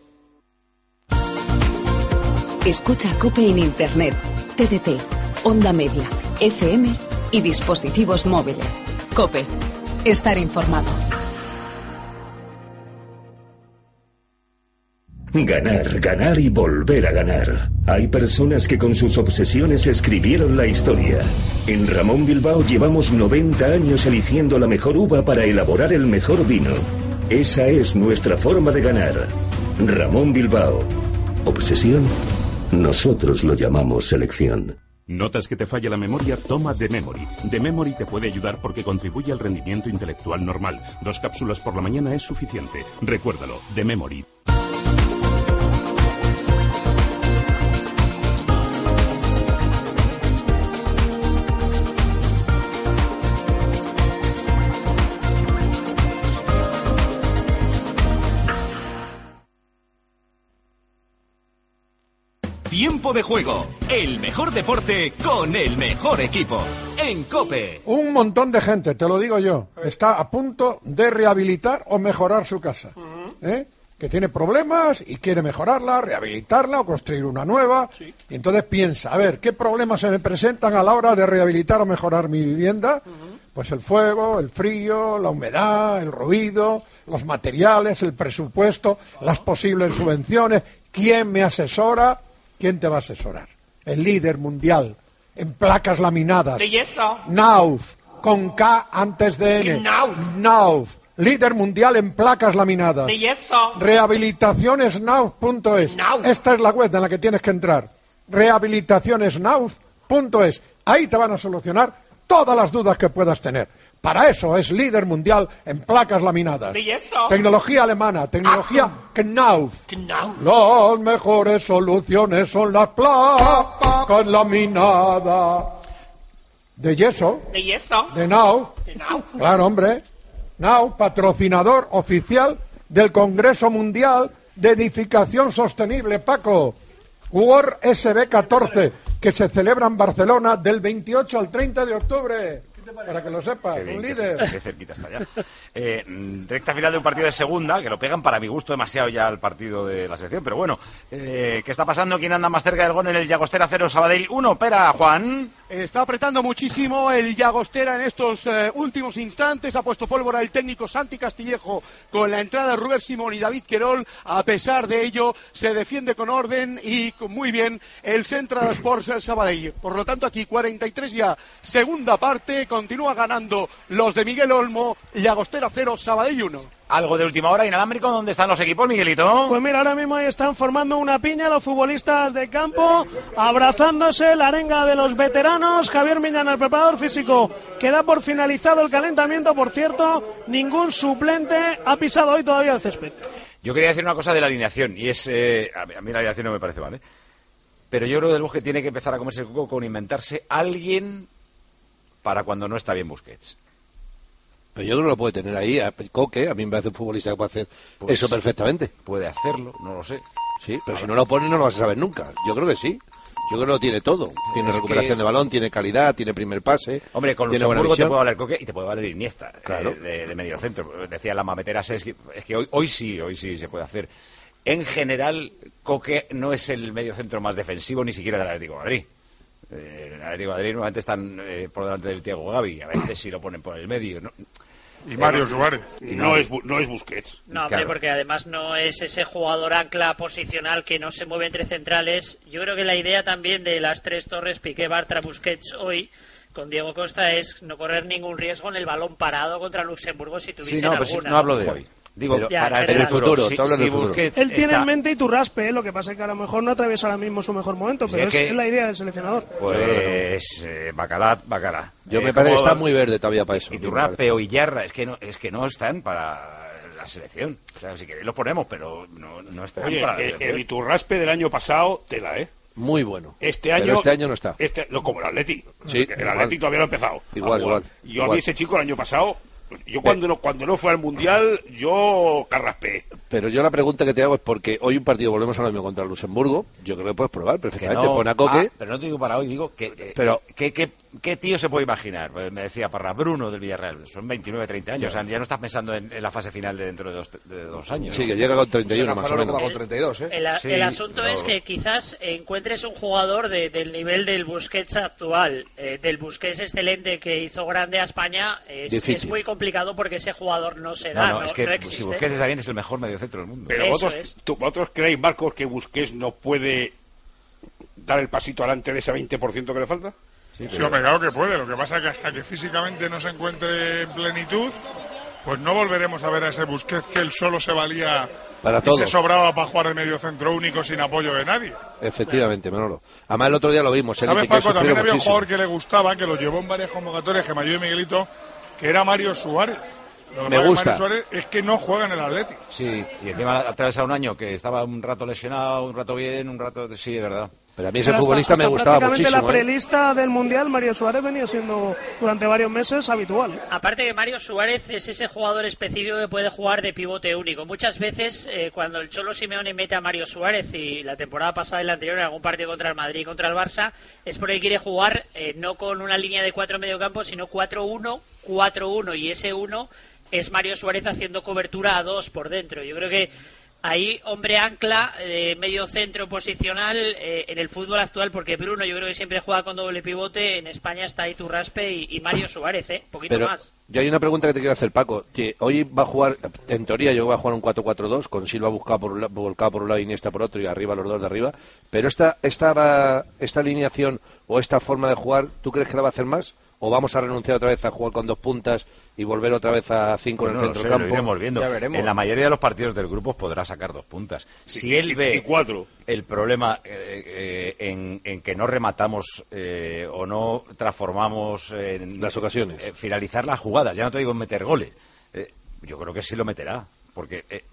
Speaker 9: Escucha COPE en Internet, T D T, Onda Media, F M y dispositivos móviles. COPE. Estar informado.
Speaker 21: Ganar, ganar y volver a ganar. Hay personas que con sus obsesiones escribieron la historia. En Ramón Bilbao llevamos noventa años eligiendo la mejor uva para elaborar el mejor vino. Esa es nuestra forma de ganar. Ramón Bilbao. ¿Obsesión? Nosotros lo llamamos selección.
Speaker 22: ¿Notas que te falla la memoria? Toma The Memory. The Memory te puede ayudar porque contribuye al rendimiento intelectual normal. Dos cápsulas por la mañana es suficiente. Recuérdalo, The Memory.
Speaker 23: Tiempo de juego, el mejor deporte con el mejor equipo, en COPE.
Speaker 2: Un montón de gente, te lo digo yo, está a punto de rehabilitar o mejorar su casa, ¿eh? Que tiene problemas y quiere mejorarla, rehabilitarla o construir una nueva. Sí. Y entonces piensa, a ver, ¿qué problemas se me presentan a la hora de rehabilitar o mejorar mi vivienda? Uh-huh. Pues el fuego, el frío, la humedad, el ruido, los materiales, el presupuesto, las posibles subvenciones. ¿Quién me asesora? ¿Quién te va a asesorar? El líder mundial en placas laminadas.
Speaker 3: De yeso.
Speaker 2: Knauf, con K antes de N.
Speaker 3: Knauf.
Speaker 2: Knauf, líder mundial en placas laminadas.
Speaker 3: De yeso.
Speaker 2: Rehabilitaciones Knauf punto es. Esta es la web en la que tienes que entrar. Rehabilitaciones Knauf punto es. Ahí te van a solucionar todas las dudas que puedas tener. Para eso es líder mundial en placas laminadas.
Speaker 3: De yeso.
Speaker 2: Tecnología alemana, tecnología
Speaker 3: Ah.
Speaker 2: Knauf.
Speaker 3: Knauf.
Speaker 2: Las mejores soluciones son las placas laminadas. De yeso.
Speaker 3: De yeso.
Speaker 2: De Knauf.
Speaker 3: De Knauf.
Speaker 2: Claro, hombre. Knauf, patrocinador oficial del Congreso Mundial de Edificación Sostenible, Paco. World S B catorce, que se celebra en Barcelona del veintiocho al treinta de octubre. Para que lo sepas,
Speaker 1: Qué bien,
Speaker 2: un
Speaker 1: qué-
Speaker 2: líder.
Speaker 1: Qué cerquita está ya. Eh, mm, recta final de un partido de segunda, que lo pegan para mi gusto demasiado ya al partido de la selección, pero bueno, eh, ¿qué está pasando? ¿Quién anda más cerca del gol en el Llagostera cero Sabadell uno? Pera, Juan.
Speaker 4: Está apretando muchísimo el Llagostera en estos eh, últimos instantes. Ha puesto pólvora el técnico Santi Castillejo con la entrada de Rubén Simón y David Querol. A pesar de ello, se defiende con orden y con muy bien el Central Sports Sabadell. Por lo tanto, aquí cuarenta y tres ya, segunda parte. Continúa ganando los de Miguel Olmo. Llagostera cero, Sabadell uno.
Speaker 1: Algo de última hora, inalámbrico, ¿dónde están los equipos, Miguelito?
Speaker 11: Pues mira, ahora mismo ahí están formando una piña los futbolistas de campo, abrazándose la arenga de los veteranos. Javier Miñana, el preparador físico, que da por finalizado el calentamiento. Por cierto, ningún suplente ha pisado hoy todavía el césped.
Speaker 1: Yo quería decir una cosa de la alineación, y es... Eh, a, mí, a mí la alineación no me parece mal, ¿eh? Pero yo creo que el Busquets tiene que empezar a comerse el coco con inventarse alguien para cuando no está bien Busquets.
Speaker 14: Pero yo creo que lo puede tener ahí, a Coque, a mí me parece un futbolista que puede hacer
Speaker 1: Pues
Speaker 14: eso perfectamente.
Speaker 1: Puede hacerlo, no lo sé.
Speaker 14: Sí, pero si no lo pone no lo vas a saber nunca. Yo creo que sí. Yo creo que lo tiene todo. Tiene
Speaker 1: Es
Speaker 14: recuperación
Speaker 1: que-
Speaker 14: de balón, tiene calidad, tiene primer pase.
Speaker 1: Hombre, con
Speaker 14: tiene buena
Speaker 1: Luxemburgo te
Speaker 14: visión.
Speaker 1: puede valer Coque y te puede valer Iniesta,
Speaker 14: Claro.
Speaker 1: eh, de, de medio centro. Decía la mameteras, es que, es que hoy, hoy sí, hoy sí se puede hacer. En general, Coque no es el medio centro más defensivo ni siquiera del Atlético de Madrid. Eh, el Atlético de Madrid normalmente están eh, por delante del Thiago Gavi, a veces sí lo ponen por el medio. ¿no?
Speaker 18: Y Mario
Speaker 1: Eh,
Speaker 18: Suárez.
Speaker 1: y
Speaker 18: No
Speaker 1: Mario.
Speaker 18: es, Bu- no es Busquets.
Speaker 19: No, hombre,
Speaker 1: Claro.
Speaker 19: porque además no es ese jugador ancla posicional que no se mueve entre centrales. Yo creo que la idea también de las tres torres, Piqué, Bartra, Busquets hoy, con Diego Costa, es no correr ningún riesgo en el balón parado contra Luxemburgo si
Speaker 1: Sí,
Speaker 19: tuviesen
Speaker 1: no, pero sí,
Speaker 19: alguna.
Speaker 1: no hablo de hoy. Digo,
Speaker 19: Pero- Ya,
Speaker 1: para
Speaker 19: en
Speaker 1: el
Speaker 19: el
Speaker 1: futuro.
Speaker 14: futuro,
Speaker 1: Si,
Speaker 14: tú hablas
Speaker 1: si
Speaker 14: del futuro.
Speaker 1: Busquets
Speaker 11: Él tiene
Speaker 1: está-
Speaker 11: en mente Iturraspe, ¿eh? Lo que pasa es que a lo mejor no atraviesa ahora mismo su mejor momento, pero
Speaker 1: es
Speaker 11: es,
Speaker 1: que-
Speaker 11: es la idea del seleccionador.
Speaker 1: Pues eh, Bacalá, Bacalá.
Speaker 14: Yo
Speaker 1: Eh,
Speaker 14: me parece que
Speaker 1: como-
Speaker 14: está muy verde todavía para eso.
Speaker 1: Y Turrape o Iyarra, es que no, es que no están para la selección. O sea, si queréis los ponemos, pero no, no están
Speaker 18: Oye,
Speaker 1: para la
Speaker 18: el,
Speaker 1: selección.
Speaker 18: el Iturraspe del año pasado, tela, ¿eh?
Speaker 14: Muy bueno.
Speaker 18: Este
Speaker 14: Pero
Speaker 18: año,
Speaker 14: este año no está.
Speaker 18: Este, no, como el Atleti.
Speaker 14: Sí,
Speaker 18: el
Speaker 14: igual.
Speaker 18: Atleti todavía no ha empezado.
Speaker 14: Igual,
Speaker 18: a jugar.
Speaker 14: igual,
Speaker 18: Yo a
Speaker 14: igual.
Speaker 18: mí ese chico el año pasado, yo cuando no cuando no fue al Mundial, yo carraspé.
Speaker 14: Pero yo la pregunta que te hago es porque hoy un partido volvemos a lo mismo contra Luxemburgo. Yo creo que puedes probar
Speaker 1: Que
Speaker 14: perfectamente.
Speaker 1: no,
Speaker 14: Pon a Coque.
Speaker 1: ah, pero no te digo para hoy, digo que, eh,
Speaker 14: Pero-
Speaker 1: que, que ¿qué tío se puede imaginar? Pues me decía Parra, Bruno del Villarreal, son veintinueve, treinta años, sí. O sea, ya no estás pensando en, en la fase final de dentro de dos, de dos años.
Speaker 14: Sí, que llega con treinta y uno,
Speaker 1: o sea,
Speaker 14: más o menos.
Speaker 1: con treinta y dos, ¿eh?
Speaker 19: El,
Speaker 1: sí,
Speaker 19: el asunto
Speaker 1: pero...
Speaker 19: es que quizás encuentres un jugador de, del nivel del Busquets actual, eh, del Busquets excelente que hizo grande a España, es, es muy complicado porque ese jugador no se da,
Speaker 1: no, no,
Speaker 19: no,
Speaker 1: es que
Speaker 19: no existe.
Speaker 1: Si Busquets está bien, es el mejor mediocentro del mundo.
Speaker 18: Pero vosotros, tú, vosotros creéis, Marcos, que Busquets no puede dar el pasito adelante de ese veinte por ciento que le falta?
Speaker 12: Sí, sí, hombre, claro que puede. Lo que pasa es que hasta que físicamente no se encuentre en plenitud, pues no volveremos a ver a ese Busquets que él solo se valía
Speaker 14: para
Speaker 12: y
Speaker 14: todo.
Speaker 12: Se sobraba para jugar el medio centro único sin apoyo de nadie.
Speaker 14: Efectivamente, Manolo. Además, el otro día lo vimos.
Speaker 12: ¿Sabes, Paco? También había un jugador que le gustaba, que lo llevó en varias convocatorias, que me ayudó Miguelito, que era Mario Suárez. Lo
Speaker 14: me gusta.
Speaker 12: Mario Suárez es que no juega en el Atleti.
Speaker 1: Sí, y encima ha atravesado un año que estaba un rato lesionado, un rato bien, un rato... Sí, de verdad.
Speaker 14: Pero a mí ese Pero futbolista hasta, hasta me gustaba muchísimo.
Speaker 11: La prelista ¿eh? del Mundial, Mario Suárez venía siendo durante varios meses habitual. ¿eh?
Speaker 19: Aparte que Mario Suárez es ese jugador específico que puede jugar de pivote único. Muchas veces eh, cuando el Cholo Simeone mete a Mario Suárez, y la temporada pasada y la anterior en algún partido contra el Madrid y contra el Barça, es porque quiere jugar eh, no con una línea de cuatro mediocampos, sino cuatro uno, cuatro uno, y ese uno es Mario Suárez haciendo cobertura a dos por dentro. Yo creo que ahí, hombre ancla, eh, medio centro posicional eh, en el fútbol actual, porque Bruno yo creo que siempre juega con doble pivote, en España está Iturraspe y, y Mario Suárez, ¿eh? Poquito
Speaker 14: Pero
Speaker 19: más.
Speaker 14: Yo hay una pregunta que te quiero hacer, Paco, que hoy va a jugar, en teoría yo voy a jugar un cuatro cuatro dos, con Silva buscado por, un, volcado por un lado y Iniesta por otro, y arriba los dos de arriba, pero esta, esta, esta alineación o esta forma de jugar, ¿tú crees que la va a hacer más? ¿O vamos a renunciar otra vez a jugar con dos puntas y volver otra vez a cinco
Speaker 1: bueno,
Speaker 14: en el centro
Speaker 1: del
Speaker 14: campo?
Speaker 1: Lo iremos viendo. En la mayoría de los partidos del grupo podrá sacar dos puntas. Si sí, él y, ve y cuatro. el problema eh, eh, en, en que no rematamos eh, o no transformamos en
Speaker 14: las ocasiones,
Speaker 1: eh, finalizar las jugadas, ya no te digo meter goles, eh, yo creo que sí lo meterá, porque eh,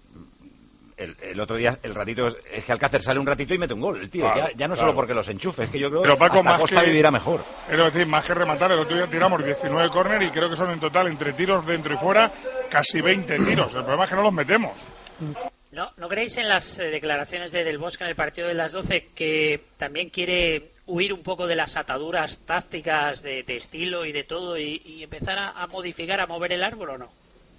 Speaker 1: El, el otro día, el ratito, es, es que Alcácer sale un ratito y mete un gol, el tío. Claro, ya, ya no claro. solo porque los enchufe, es que yo creo
Speaker 12: Pero Paco,
Speaker 1: que hasta Costa
Speaker 12: que,
Speaker 1: vivirá mejor.
Speaker 12: Pero decir, más que rematar, el otro día tiramos diecinueve córner y creo que son en total, entre tiros dentro y fuera, casi veinte tiros. El problema es que no los metemos.
Speaker 19: ¿No, ¿no creéis en las eh, declaraciones de Del Bosque en el partido de las doce que también quiere huir un poco de las ataduras tácticas de, de estilo y de todo y, y empezar a, a modificar, a mover el árbol o no?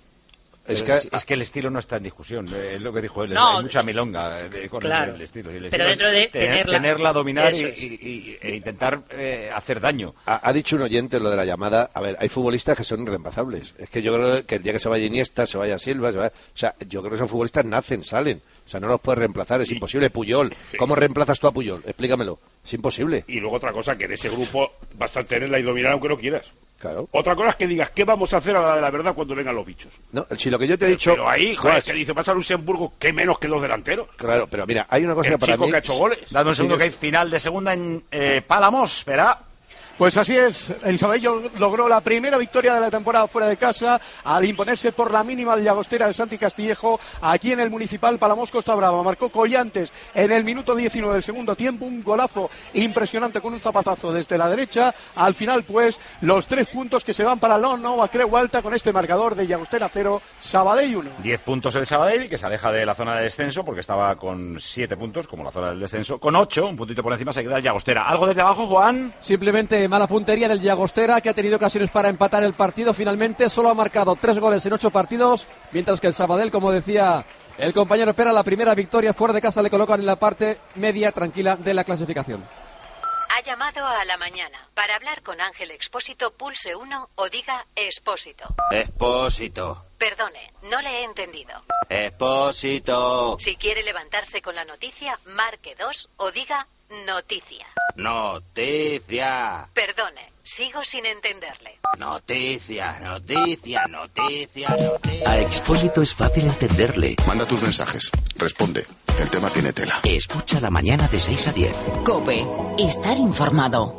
Speaker 1: Es que, es que el estilo no está en discusión, es lo que dijo él,
Speaker 19: no,
Speaker 1: hay mucha milonga de, con
Speaker 19: claro,
Speaker 1: el, el estilo. Y el
Speaker 19: pero
Speaker 1: estilo
Speaker 19: dentro de
Speaker 1: tener,
Speaker 19: tenerla,
Speaker 1: tenerla dominar y,
Speaker 19: es.
Speaker 1: y, y, e intentar eh, hacer daño.
Speaker 14: Ha, ha dicho un oyente lo de la llamada, a ver, hay futbolistas que son irreemplazables. Es que yo creo que el día que se vaya Iniesta, se vaya Silva, se vaya, o sea, yo creo que esos futbolistas nacen, salen. O sea, no los puedes reemplazar, es imposible. Puyol, ¿cómo reemplazas tú a Puyol? Explícamelo, es imposible.
Speaker 18: Y luego otra cosa, que en ese grupo vas a tenerla y dominar aunque no quieras.
Speaker 14: Claro.
Speaker 18: Otra cosa es que digas, ¿qué vamos a hacer a la de la verdad cuando vengan los bichos?
Speaker 14: No, si lo que yo te he dicho...
Speaker 18: Pero ahí, joder, que dice, vas a Luxemburgo, ¿qué menos que los delanteros?
Speaker 14: Claro, pero mira, hay una cosa
Speaker 18: el
Speaker 14: que para
Speaker 18: chico
Speaker 14: mí...
Speaker 18: que ha hecho goles.
Speaker 1: Dame un segundo, que hay final de segunda en eh, Palamos, espera...
Speaker 4: Pues así es, el Sabadell logró la primera victoria de la temporada fuera de casa al imponerse por la mínima al Llagostera de Santi Castillejo aquí en el Municipal Palamos Costa Brava. Marcó Collantes en el minuto diecinueve del segundo tiempo, un golazo impresionante con un zapatazo desde la derecha. Al final, pues, los tres puntos que se van para la Nova Creu Alta con este marcador de Llagostera cero, Sabadell uno.
Speaker 1: Diez puntos el Sabadell, que se aleja de la zona de descenso porque estaba con siete puntos, como la zona del descenso. Con ocho, un puntito por encima, se queda el Llagostera. ¿Algo desde abajo, Juan?
Speaker 5: Simplemente mala puntería del Llagostera, que ha tenido ocasiones para empatar el partido. Finalmente solo ha marcado tres goles en ocho partidos, mientras que el Sabadell, como decía el compañero, espera la primera victoria fuera de casa, le colocan en la parte media tranquila de la clasificación.
Speaker 6: Ha llamado a La Mañana. Para hablar con Ángel Expósito, pulse uno o diga Expósito.
Speaker 10: Expósito.
Speaker 6: Perdone, no le he entendido.
Speaker 10: Expósito.
Speaker 6: Si quiere levantarse con la noticia, marque dos o diga noticia.
Speaker 10: Noticia.
Speaker 6: Perdone, sigo sin entenderle.
Speaker 10: Noticia, noticia, noticia, noticia.
Speaker 8: A Expósito es fácil entenderle.
Speaker 24: Manda tus mensajes, responde. El tema tiene tela.
Speaker 8: Escucha La Mañana de seis a diez.
Speaker 9: COPE. Estar informado.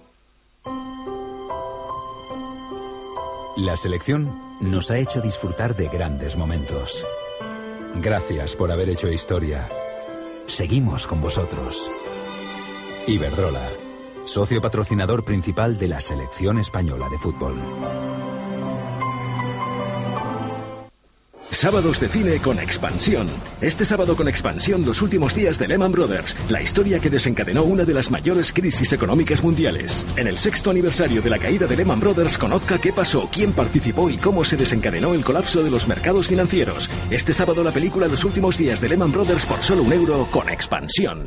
Speaker 25: La selección nos ha hecho disfrutar de grandes momentos. Gracias por haber hecho historia. Seguimos con vosotros. Iberdrola, socio patrocinador principal de la Selección Española de Fútbol.
Speaker 13: Sábados de cine con Expansión. Este sábado con Expansión, los últimos días de Lehman Brothers, la historia que desencadenó una de las mayores crisis económicas mundiales. En el sexto aniversario de la caída de Lehman Brothers, conozca qué pasó, quién participó y cómo se desencadenó el colapso de los mercados financieros. Este sábado la película Los últimos días de Lehman Brothers por solo un euro con Expansión.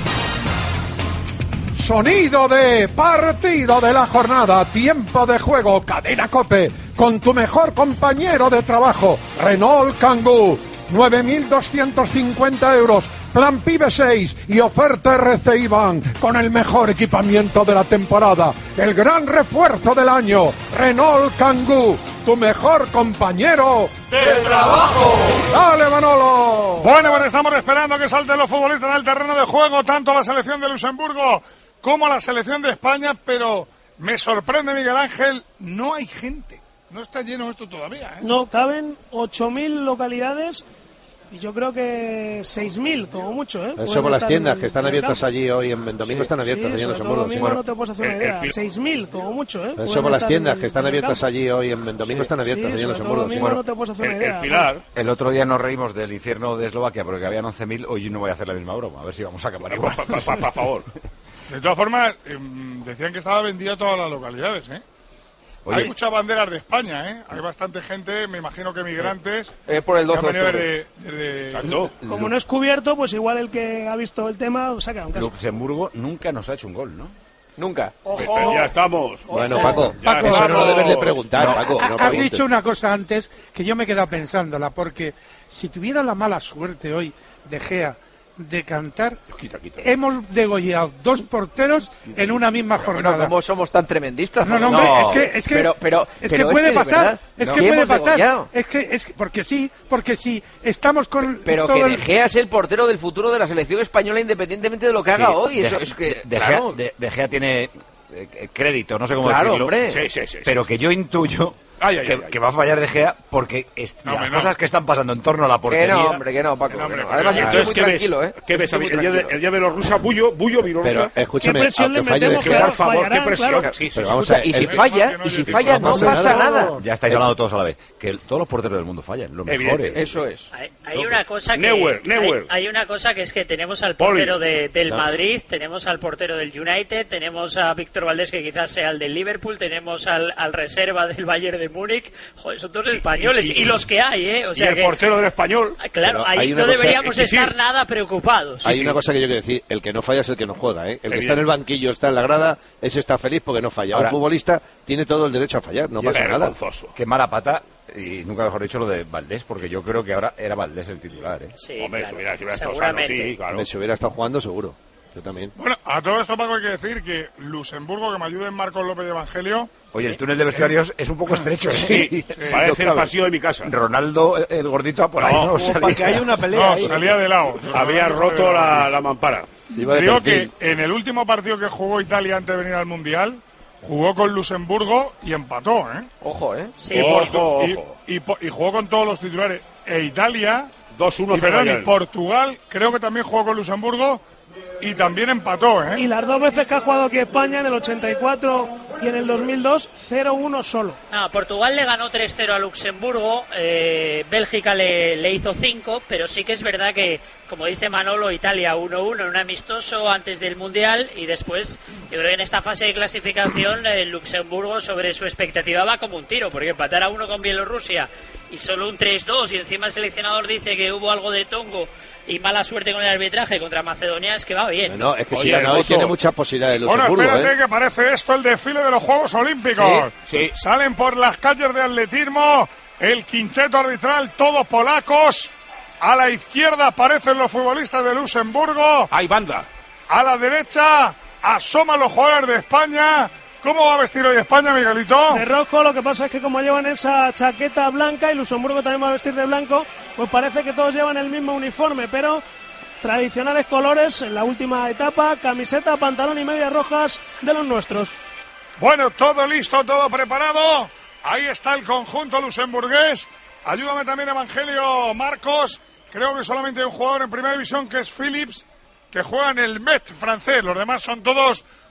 Speaker 2: Sonido de partido de la jornada, tiempo de juego, Cadena COPE, con tu mejor compañero de trabajo, Renault Kangoo, nueve mil doscientos cincuenta euros, plan PIBE seis y oferta R C I Bank, con el mejor equipamiento de la temporada, el gran refuerzo del año, Renault Kangoo, tu mejor compañero
Speaker 12: de trabajo.
Speaker 2: ¡Dale, Manolo!
Speaker 12: Bueno, bueno, estamos esperando que salten los futbolistas en el terreno de juego, tanto la selección de Luxemburgo como la selección de España, pero me sorprende, Miguel Ángel, no hay gente. No está lleno esto todavía, ¿eh?
Speaker 11: No, caben ocho mil localidades y yo creo que seis mil, como mucho, ¿eh?
Speaker 14: Eso por las tiendas que están abiertas allí hoy en domingo, están abiertas allí en Luxemburgo.
Speaker 11: Domingo no te puedes hacer una idea. seis mil, como mucho, ¿eh?
Speaker 14: Eso por las tiendas que están abiertas allí hoy en domingo, están abiertas allí en Luxemburgo.
Speaker 11: Bueno, no te puedes hacer una idea.
Speaker 18: El Pilar.
Speaker 1: El otro día nos reímos del infierno de Eslovaquia porque habían once mil, hoy no voy a hacer la misma broma, a ver si vamos a acabar igual.
Speaker 18: Por favor.
Speaker 12: De todas formas, eh, decían que estaba vendida todas las localidades, ¿eh? Oye. Hay muchas banderas de España, ¿eh? Hay bastante gente, me imagino que migrantes.
Speaker 15: Es por el doce
Speaker 12: de
Speaker 15: octubre.
Speaker 12: Desde,
Speaker 11: Como no es cubierto, pues igual el que ha visto el tema saca un caso.
Speaker 1: Luxemburgo nunca nos ha hecho un gol, ¿no?
Speaker 15: Nunca.
Speaker 18: Ojo. Ya estamos.
Speaker 14: Ojo. Bueno, Paco,
Speaker 18: ya
Speaker 14: Paco,
Speaker 18: eso
Speaker 14: no lo debes de preguntar, no, Paco. No
Speaker 16: has dicho una cosa antes que yo me he quedado pensándola, porque si tuviera la mala suerte hoy de Gea de cantar,
Speaker 18: quita, quita.
Speaker 16: hemos degollado dos porteros en una misma jornada.
Speaker 15: Bueno, ¿cómo somos tan tremendistas?
Speaker 16: No, no, hombre, no. es que es que
Speaker 15: pero, pero,
Speaker 16: es
Speaker 15: pero
Speaker 16: que puede
Speaker 15: es que
Speaker 16: pasar, es
Speaker 15: no.
Speaker 16: que puede pasar,
Speaker 15: degollado?
Speaker 16: es que es que, porque sí, porque sí, estamos con
Speaker 15: pero
Speaker 16: todo
Speaker 15: que
Speaker 16: el...
Speaker 15: De Gea es el portero del futuro de la selección española independientemente de lo que
Speaker 1: sí,
Speaker 15: haga hoy,
Speaker 1: de,
Speaker 15: eso es que
Speaker 1: de,
Speaker 15: claro.
Speaker 1: de, Gea, de, de Gea tiene eh, crédito, no sé cómo
Speaker 15: claro,
Speaker 1: decirlo,
Speaker 15: hombre.
Speaker 18: Sí, sí, sí,
Speaker 1: pero
Speaker 18: sí.
Speaker 1: que yo intuyo
Speaker 18: Ay, ay,
Speaker 1: que,
Speaker 18: ay, ay.
Speaker 1: que va a fallar De Gea porque est-
Speaker 12: no,
Speaker 1: las
Speaker 12: hombre,
Speaker 1: cosas
Speaker 12: no.
Speaker 1: que están pasando en torno a la portería.
Speaker 15: Que no, hombre, que no, Paco.
Speaker 12: Que no, hombre,
Speaker 15: que no. Además,
Speaker 12: que
Speaker 15: yo
Speaker 12: no.
Speaker 15: estoy muy
Speaker 18: ¿qué
Speaker 15: tranquilo,
Speaker 18: ves?
Speaker 15: ¿eh?
Speaker 18: ¿Qué ves?
Speaker 15: Estoy
Speaker 18: El
Speaker 15: muy
Speaker 18: día, de,
Speaker 15: tranquilo.
Speaker 18: el día de Bielorrusia, Bullo, Bullo, Bielorrusia.
Speaker 14: Pero escúchame,
Speaker 11: ¿Qué presión le
Speaker 14: aunque falle De
Speaker 11: metemos,
Speaker 14: Gea,
Speaker 11: claro,
Speaker 18: por favor, qué
Speaker 11: fallarán,
Speaker 18: presión.
Speaker 11: claro.
Speaker 18: Sí, sí,
Speaker 14: pero
Speaker 18: sí.
Speaker 14: vamos a ver,
Speaker 15: Y si
Speaker 14: el-
Speaker 15: falla, y si falla, no
Speaker 14: pasa
Speaker 15: pasa
Speaker 14: nada.
Speaker 15: nada.
Speaker 1: Ya estáis hablando todos a la vez. Que todos los porteros del mundo fallan, los
Speaker 18: Evidente.
Speaker 1: mejores.
Speaker 15: Eso es.
Speaker 19: Hay, hay una cosa que
Speaker 18: Neuer, Neuer.
Speaker 19: Hay, hay una cosa que es que tenemos al
Speaker 18: Poli.
Speaker 19: portero de, del
Speaker 14: No.
Speaker 19: Madrid, tenemos al portero del United, tenemos a Víctor Valdés que quizás sea el del Liverpool, tenemos al, al reserva del Bayern de Múnich. Joder, son todos españoles y, y, y los que hay, ¿eh? O sea
Speaker 18: y el
Speaker 19: que,
Speaker 18: portero del Español.
Speaker 19: claro,
Speaker 14: Pero
Speaker 19: ahí
Speaker 14: hay una
Speaker 19: no
Speaker 14: cosa-
Speaker 19: deberíamos
Speaker 18: sí, sí.
Speaker 19: estar nada preocupados.
Speaker 14: Hay
Speaker 18: sí.
Speaker 14: una cosa que yo quiero decir, el que no falla es el que no juega, ¿eh? El que
Speaker 18: Evidente.
Speaker 14: está en el banquillo, está en la grada, ese está feliz porque no falla.
Speaker 1: Ahora-
Speaker 14: Un futbolista tiene todo el derecho a fallar, no pasa nada.
Speaker 18: Vergonzoso.
Speaker 1: Qué mala pata, y nunca mejor dicho lo de Valdés, porque yo creo que ahora era Valdés el titular, ¿eh?
Speaker 19: Sí,
Speaker 18: Hombre,
Speaker 19: claro,
Speaker 18: si hubiera- si hubiera estado
Speaker 19: seguramente.
Speaker 18: sano, sí, claro.
Speaker 14: Hombre, si hubiera estado jugando, seguro. Yo también.
Speaker 12: Bueno, a todo esto, Paco, hay que decir que Luxemburgo, que me ayuden Marcos López de Evangelio.
Speaker 1: Oye, el túnel de vestuarios es un poco estrecho, ¿eh?
Speaker 18: Sí, parece el pasillo de mi casa.
Speaker 1: Ronaldo, el, el gordito, por ahí
Speaker 18: No,
Speaker 1: no
Speaker 18: como
Speaker 1: salía.
Speaker 4: para que haya una pelea
Speaker 12: No,
Speaker 4: ahí.
Speaker 12: salía de lado.
Speaker 18: Había roto la, la mampara.
Speaker 14: Iba de
Speaker 12: Digo que
Speaker 14: perfil.
Speaker 12: en el último partido que jugó Italia antes de venir al Mundial, jugó con Luxemburgo y empató, ¿eh?
Speaker 15: Ojo, ¿eh?
Speaker 19: Sí,
Speaker 12: y,
Speaker 18: Ojo,
Speaker 12: Portu-
Speaker 18: ojo.
Speaker 12: y- y po- y jugó con todos los titulares. E Italia,
Speaker 18: dos uno
Speaker 12: y, perdón, y
Speaker 18: Bayern.
Speaker 12: Portugal, creo que también jugó con Luxemburgo y también empató, ¿eh?
Speaker 11: Y las dos veces que ha jugado aquí España, en el ochenta y cuatro y en el dos mil dos, cero uno solo.
Speaker 19: Ah, Portugal le ganó tres cero a Luxemburgo, eh, Bélgica le, le hizo cinco, pero sí que es verdad que, como dice Manolo, Italia uno uno en un amistoso antes del Mundial y después, yo creo que en esta fase de clasificación, eh, Luxemburgo sobre su expectativa va como un tiro, porque empatar a uno con Bielorrusia y solo un tres dos y encima el seleccionador dice que hubo algo de tongo y mala suerte con el arbitraje contra Macedonia, es que va bien.
Speaker 14: No, es que
Speaker 18: Oye,
Speaker 14: si gana hoy
Speaker 18: hermoso.
Speaker 14: tiene muchas posibilidades
Speaker 12: Bueno,
Speaker 14: Luxemburgo,
Speaker 12: espérate
Speaker 14: ¿eh?
Speaker 12: que parece esto el desfile de los Juegos Olímpicos.
Speaker 18: Sí, sí.
Speaker 12: Salen por las calles de atletismo el quinteto arbitral, todos polacos. A la izquierda aparecen los futbolistas de Luxemburgo.
Speaker 18: Hay banda.
Speaker 12: A la derecha asoman los jugadores de España. ¿Cómo va a vestir hoy España, Miguelito?
Speaker 11: De rojo, lo que pasa es que como llevan esa chaqueta blanca y Luxemburgo también va a vestir de blanco, pues parece que todos llevan el mismo uniforme, pero tradicionales colores en la última etapa, camiseta, pantalón y medias rojas de los nuestros.
Speaker 12: Bueno, todo listo, todo preparado. Ahí está el conjunto luxemburgués. Ayúdame también, Evangelio Marcos. Creo que solamente hay un jugador en primera división que es Phillips, que juega en el Met francés. Los demás son todos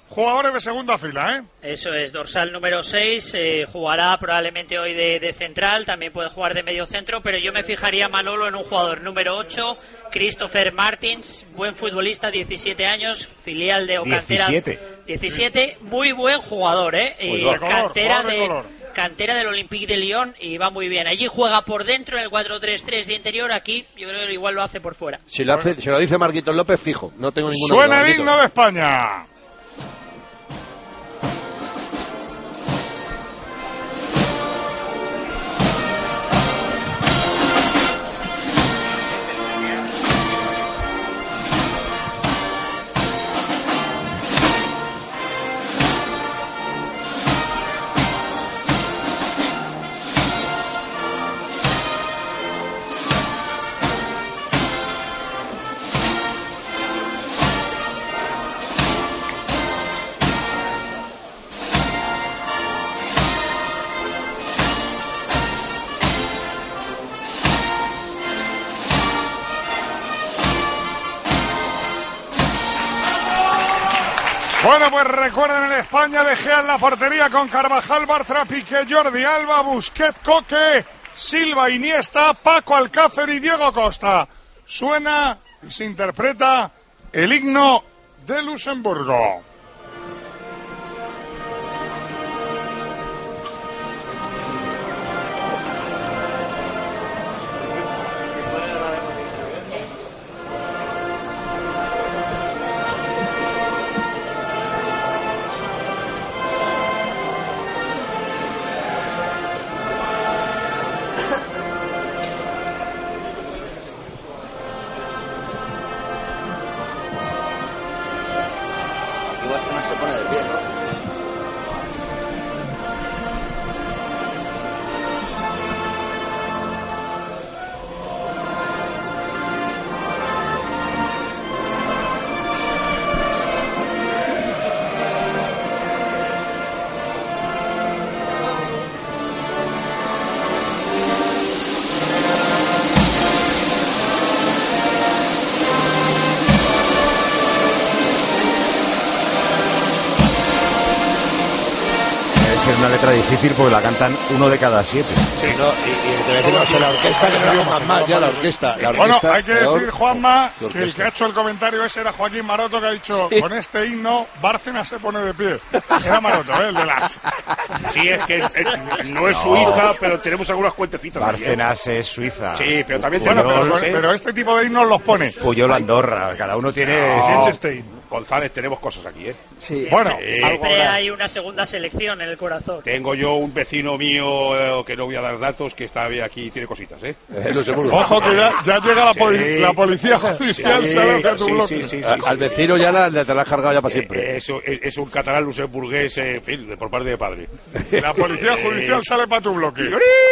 Speaker 12: jugadores de segunda fila, ¿eh?
Speaker 19: Eso es, dorsal número seis, eh, jugará probablemente hoy de, de central, también puede jugar de medio centro, pero yo me fijaría, Manolo, en un jugador número ocho, Christopher Martins, buen futbolista, diecisiete años, filial de Ocantera.
Speaker 1: diecisiete.
Speaker 19: diecisiete, muy buen jugador, ¿eh?
Speaker 12: Muy
Speaker 19: Y
Speaker 12: de color,
Speaker 19: cantera,
Speaker 12: jugador de
Speaker 19: de,
Speaker 12: color.
Speaker 19: cantera del Olympique de Lyon y va muy bien. Allí juega por dentro en el cuatro tres tres de interior, aquí yo creo que igual lo hace por fuera.
Speaker 14: Si lo, hace, si lo dice Marquitos López, fijo, no tengo ninguna
Speaker 12: Suena
Speaker 14: duda.
Speaker 12: el himno de España. Bueno, pues recuerden, en España De Gea en la portería con Carvajal, Bartra, Piqué, Jordi Alba, Busquets, Coque, Silva, Iniesta, Paco Alcácer y Diego Costa. Suena y se interpreta el himno de Luxemburgo.
Speaker 15: Se pone de pie, ¿no?
Speaker 1: Es una letra difícil porque la cantan uno de cada siete.
Speaker 14: Sí, no, y, y te voy a decir, no sé, la orquesta que no más mal ya la orquesta. La
Speaker 12: Bueno,
Speaker 14: orquesta,
Speaker 12: hay que
Speaker 14: peor,
Speaker 12: decir, Juanma,
Speaker 14: que
Speaker 12: que el que ha hecho el comentario ese era Joaquín Maroto, que ha dicho, sí, con este himno, Bárcenas se pone de pie. Era Maroto, ¿eh? El de las...
Speaker 18: Sí, es que es, es, no es no. Suiza, pero tenemos algunas cuentecitas.
Speaker 1: Bárcenas es Suiza.
Speaker 18: Sí, pero también
Speaker 12: bueno,
Speaker 18: tenemos...
Speaker 12: pero, pero este tipo de himnos los pone.
Speaker 1: Puyol, Andorra, cada uno tiene...
Speaker 12: No.
Speaker 18: González, tenemos cosas aquí, ¿eh?
Speaker 19: Sí.
Speaker 12: Bueno,
Speaker 19: eh, siempre hay una segunda selección en el corazón.
Speaker 18: Tengo yo un vecino mío, eh, que no voy a dar datos, que está aquí, tiene cositas, ¿eh?
Speaker 14: eh
Speaker 12: Ojo, que ya, ya llega la, poli sí, la policía judicial,
Speaker 18: sí,
Speaker 12: sale hacia tu
Speaker 18: sí,
Speaker 12: bloque.
Speaker 18: Sí, sí, sí,
Speaker 14: a,
Speaker 18: sí,
Speaker 14: al vecino ya la, te la has cargado ya para siempre.
Speaker 18: Eh, eso, es, es un catalán luxemburgués, eh, en fin, por parte de padre.
Speaker 12: La policía judicial eh, sale para tu bloque.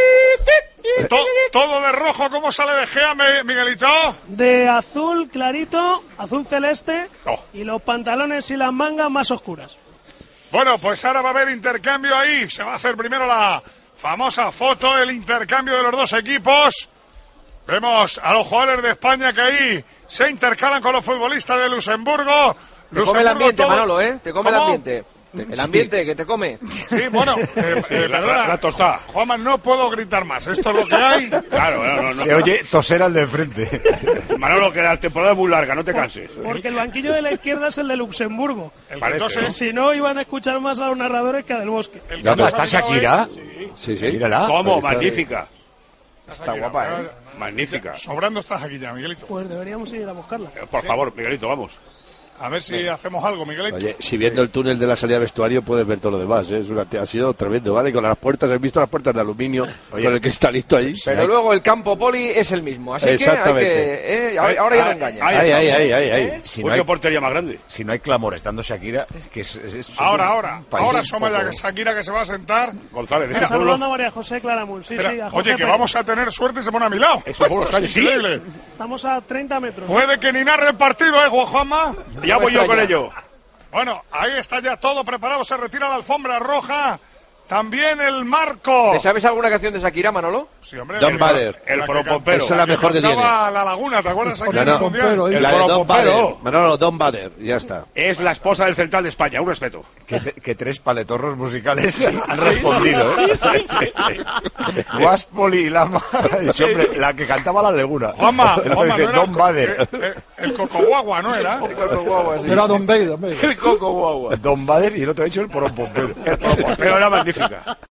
Speaker 12: To, todo de rojo, ¿cómo sale De Gea, Miguelito?
Speaker 11: De azul clarito, azul celeste,
Speaker 18: oh.
Speaker 11: y los pantalones y las mangas más oscuras.
Speaker 12: Bueno, pues ahora va a haber intercambio ahí. Se va a hacer primero la famosa foto, el intercambio de los dos equipos. Vemos a los jugadores de España que ahí se intercalan con los futbolistas de Luxemburgo.
Speaker 15: Te Luxemburgo come el ambiente, todo... Manolo, ¿eh? Te come ¿Cómo? el ambiente. El ambiente que te come.
Speaker 12: Sí, bueno, eh,
Speaker 18: sí,
Speaker 12: eh,
Speaker 18: la, la, la tostada.
Speaker 12: Juanma, no puedo gritar más. Esto es lo que hay.
Speaker 18: Claro, no, no, no.
Speaker 1: Se oye toser al de frente.
Speaker 18: Manolo, que la temporada es muy larga, no te canses.
Speaker 11: Porque el banquillo de la izquierda es el de Luxemburgo.
Speaker 12: El que entonces,
Speaker 11: ¿no? Si no, iban a escuchar más a los narradores que a Del Bosque.
Speaker 1: ¿Dónde está Shakira?
Speaker 12: Sí,
Speaker 1: sí, sí. Mírala.
Speaker 18: ¿Cómo? Magnífica.
Speaker 12: Está
Speaker 18: guapa, ¿eh? Magnífica.
Speaker 12: Sobrando estás aquí ya, Miguelito.
Speaker 11: Pues deberíamos ir a buscarla.
Speaker 18: Eh, por favor, Miguelito, vamos.
Speaker 12: A ver si hacemos algo, Miguelito.
Speaker 14: Oye, si viendo el túnel de la salida de vestuario puedes ver todo lo demás, ¿eh? Es una, ha sido tremendo, ¿vale? Con las puertas, he visto las puertas de aluminio, Oye, con el cristalito ahí.
Speaker 15: Pero luego el campo poli es el mismo, así
Speaker 14: Exactamente.
Speaker 15: que, hay que eh, ahora ya no engaña.
Speaker 14: Ahí, ahí, ahí, ahí, ahí.
Speaker 1: ¿Eh? Si
Speaker 18: no hay portería más grande.
Speaker 1: Si no hay clamor estando Shakira, que es, es, es
Speaker 12: ahora, ahora, ahora asoma ya que Shakira que se va a sentar.
Speaker 18: González,
Speaker 11: está saludando a María José Claramunt, sí,
Speaker 12: Espera,
Speaker 11: sí. A
Speaker 12: Oye, que
Speaker 11: Pérez.
Speaker 12: Vamos a tener suerte y se pone a mi lado.
Speaker 18: Eso Esto es
Speaker 12: calles, increíble.
Speaker 11: Sí. Estamos a treinta metros.
Speaker 12: Puede que ni narre el partido, ¿eh, Juanma?
Speaker 18: Ya voy yo con ello.
Speaker 12: Bueno, ahí está ya todo preparado, se retira la alfombra roja. También el marco.
Speaker 15: ¿Te sabes alguna canción de Shakira, Manolo?
Speaker 12: Sí, hombre.
Speaker 14: Don Bader.
Speaker 18: El Propompero.
Speaker 14: Esa es la mejor que tiene.
Speaker 12: La Laguna, ¿te acuerdas aquí
Speaker 14: No,
Speaker 12: en el
Speaker 14: no,
Speaker 12: Mundial?
Speaker 18: El
Speaker 14: la de Don
Speaker 18: Propompero.
Speaker 14: Bader. Manolo, Don Bader, ya está.
Speaker 18: Es la esposa del central de España, un respeto.
Speaker 1: Que, te- que tres paletorros musicales han respondido, ¿eh?
Speaker 18: Sí, sí, sí.
Speaker 1: Guaspoli y Lama. Sí, hombre, la que cantaba la Leguna.
Speaker 12: Juanma,
Speaker 1: El otro
Speaker 12: Juanma,
Speaker 1: dice,
Speaker 12: no era
Speaker 1: Don
Speaker 12: el-
Speaker 1: Bader.
Speaker 12: eh, eh, El Cocoguagua, ¿no era?
Speaker 2: Era Don Bader. Don Bader.
Speaker 18: El Coco Guagua.
Speaker 1: Don Bader y el otro ha dicho el Propompero.
Speaker 18: El Propompero era magnífica.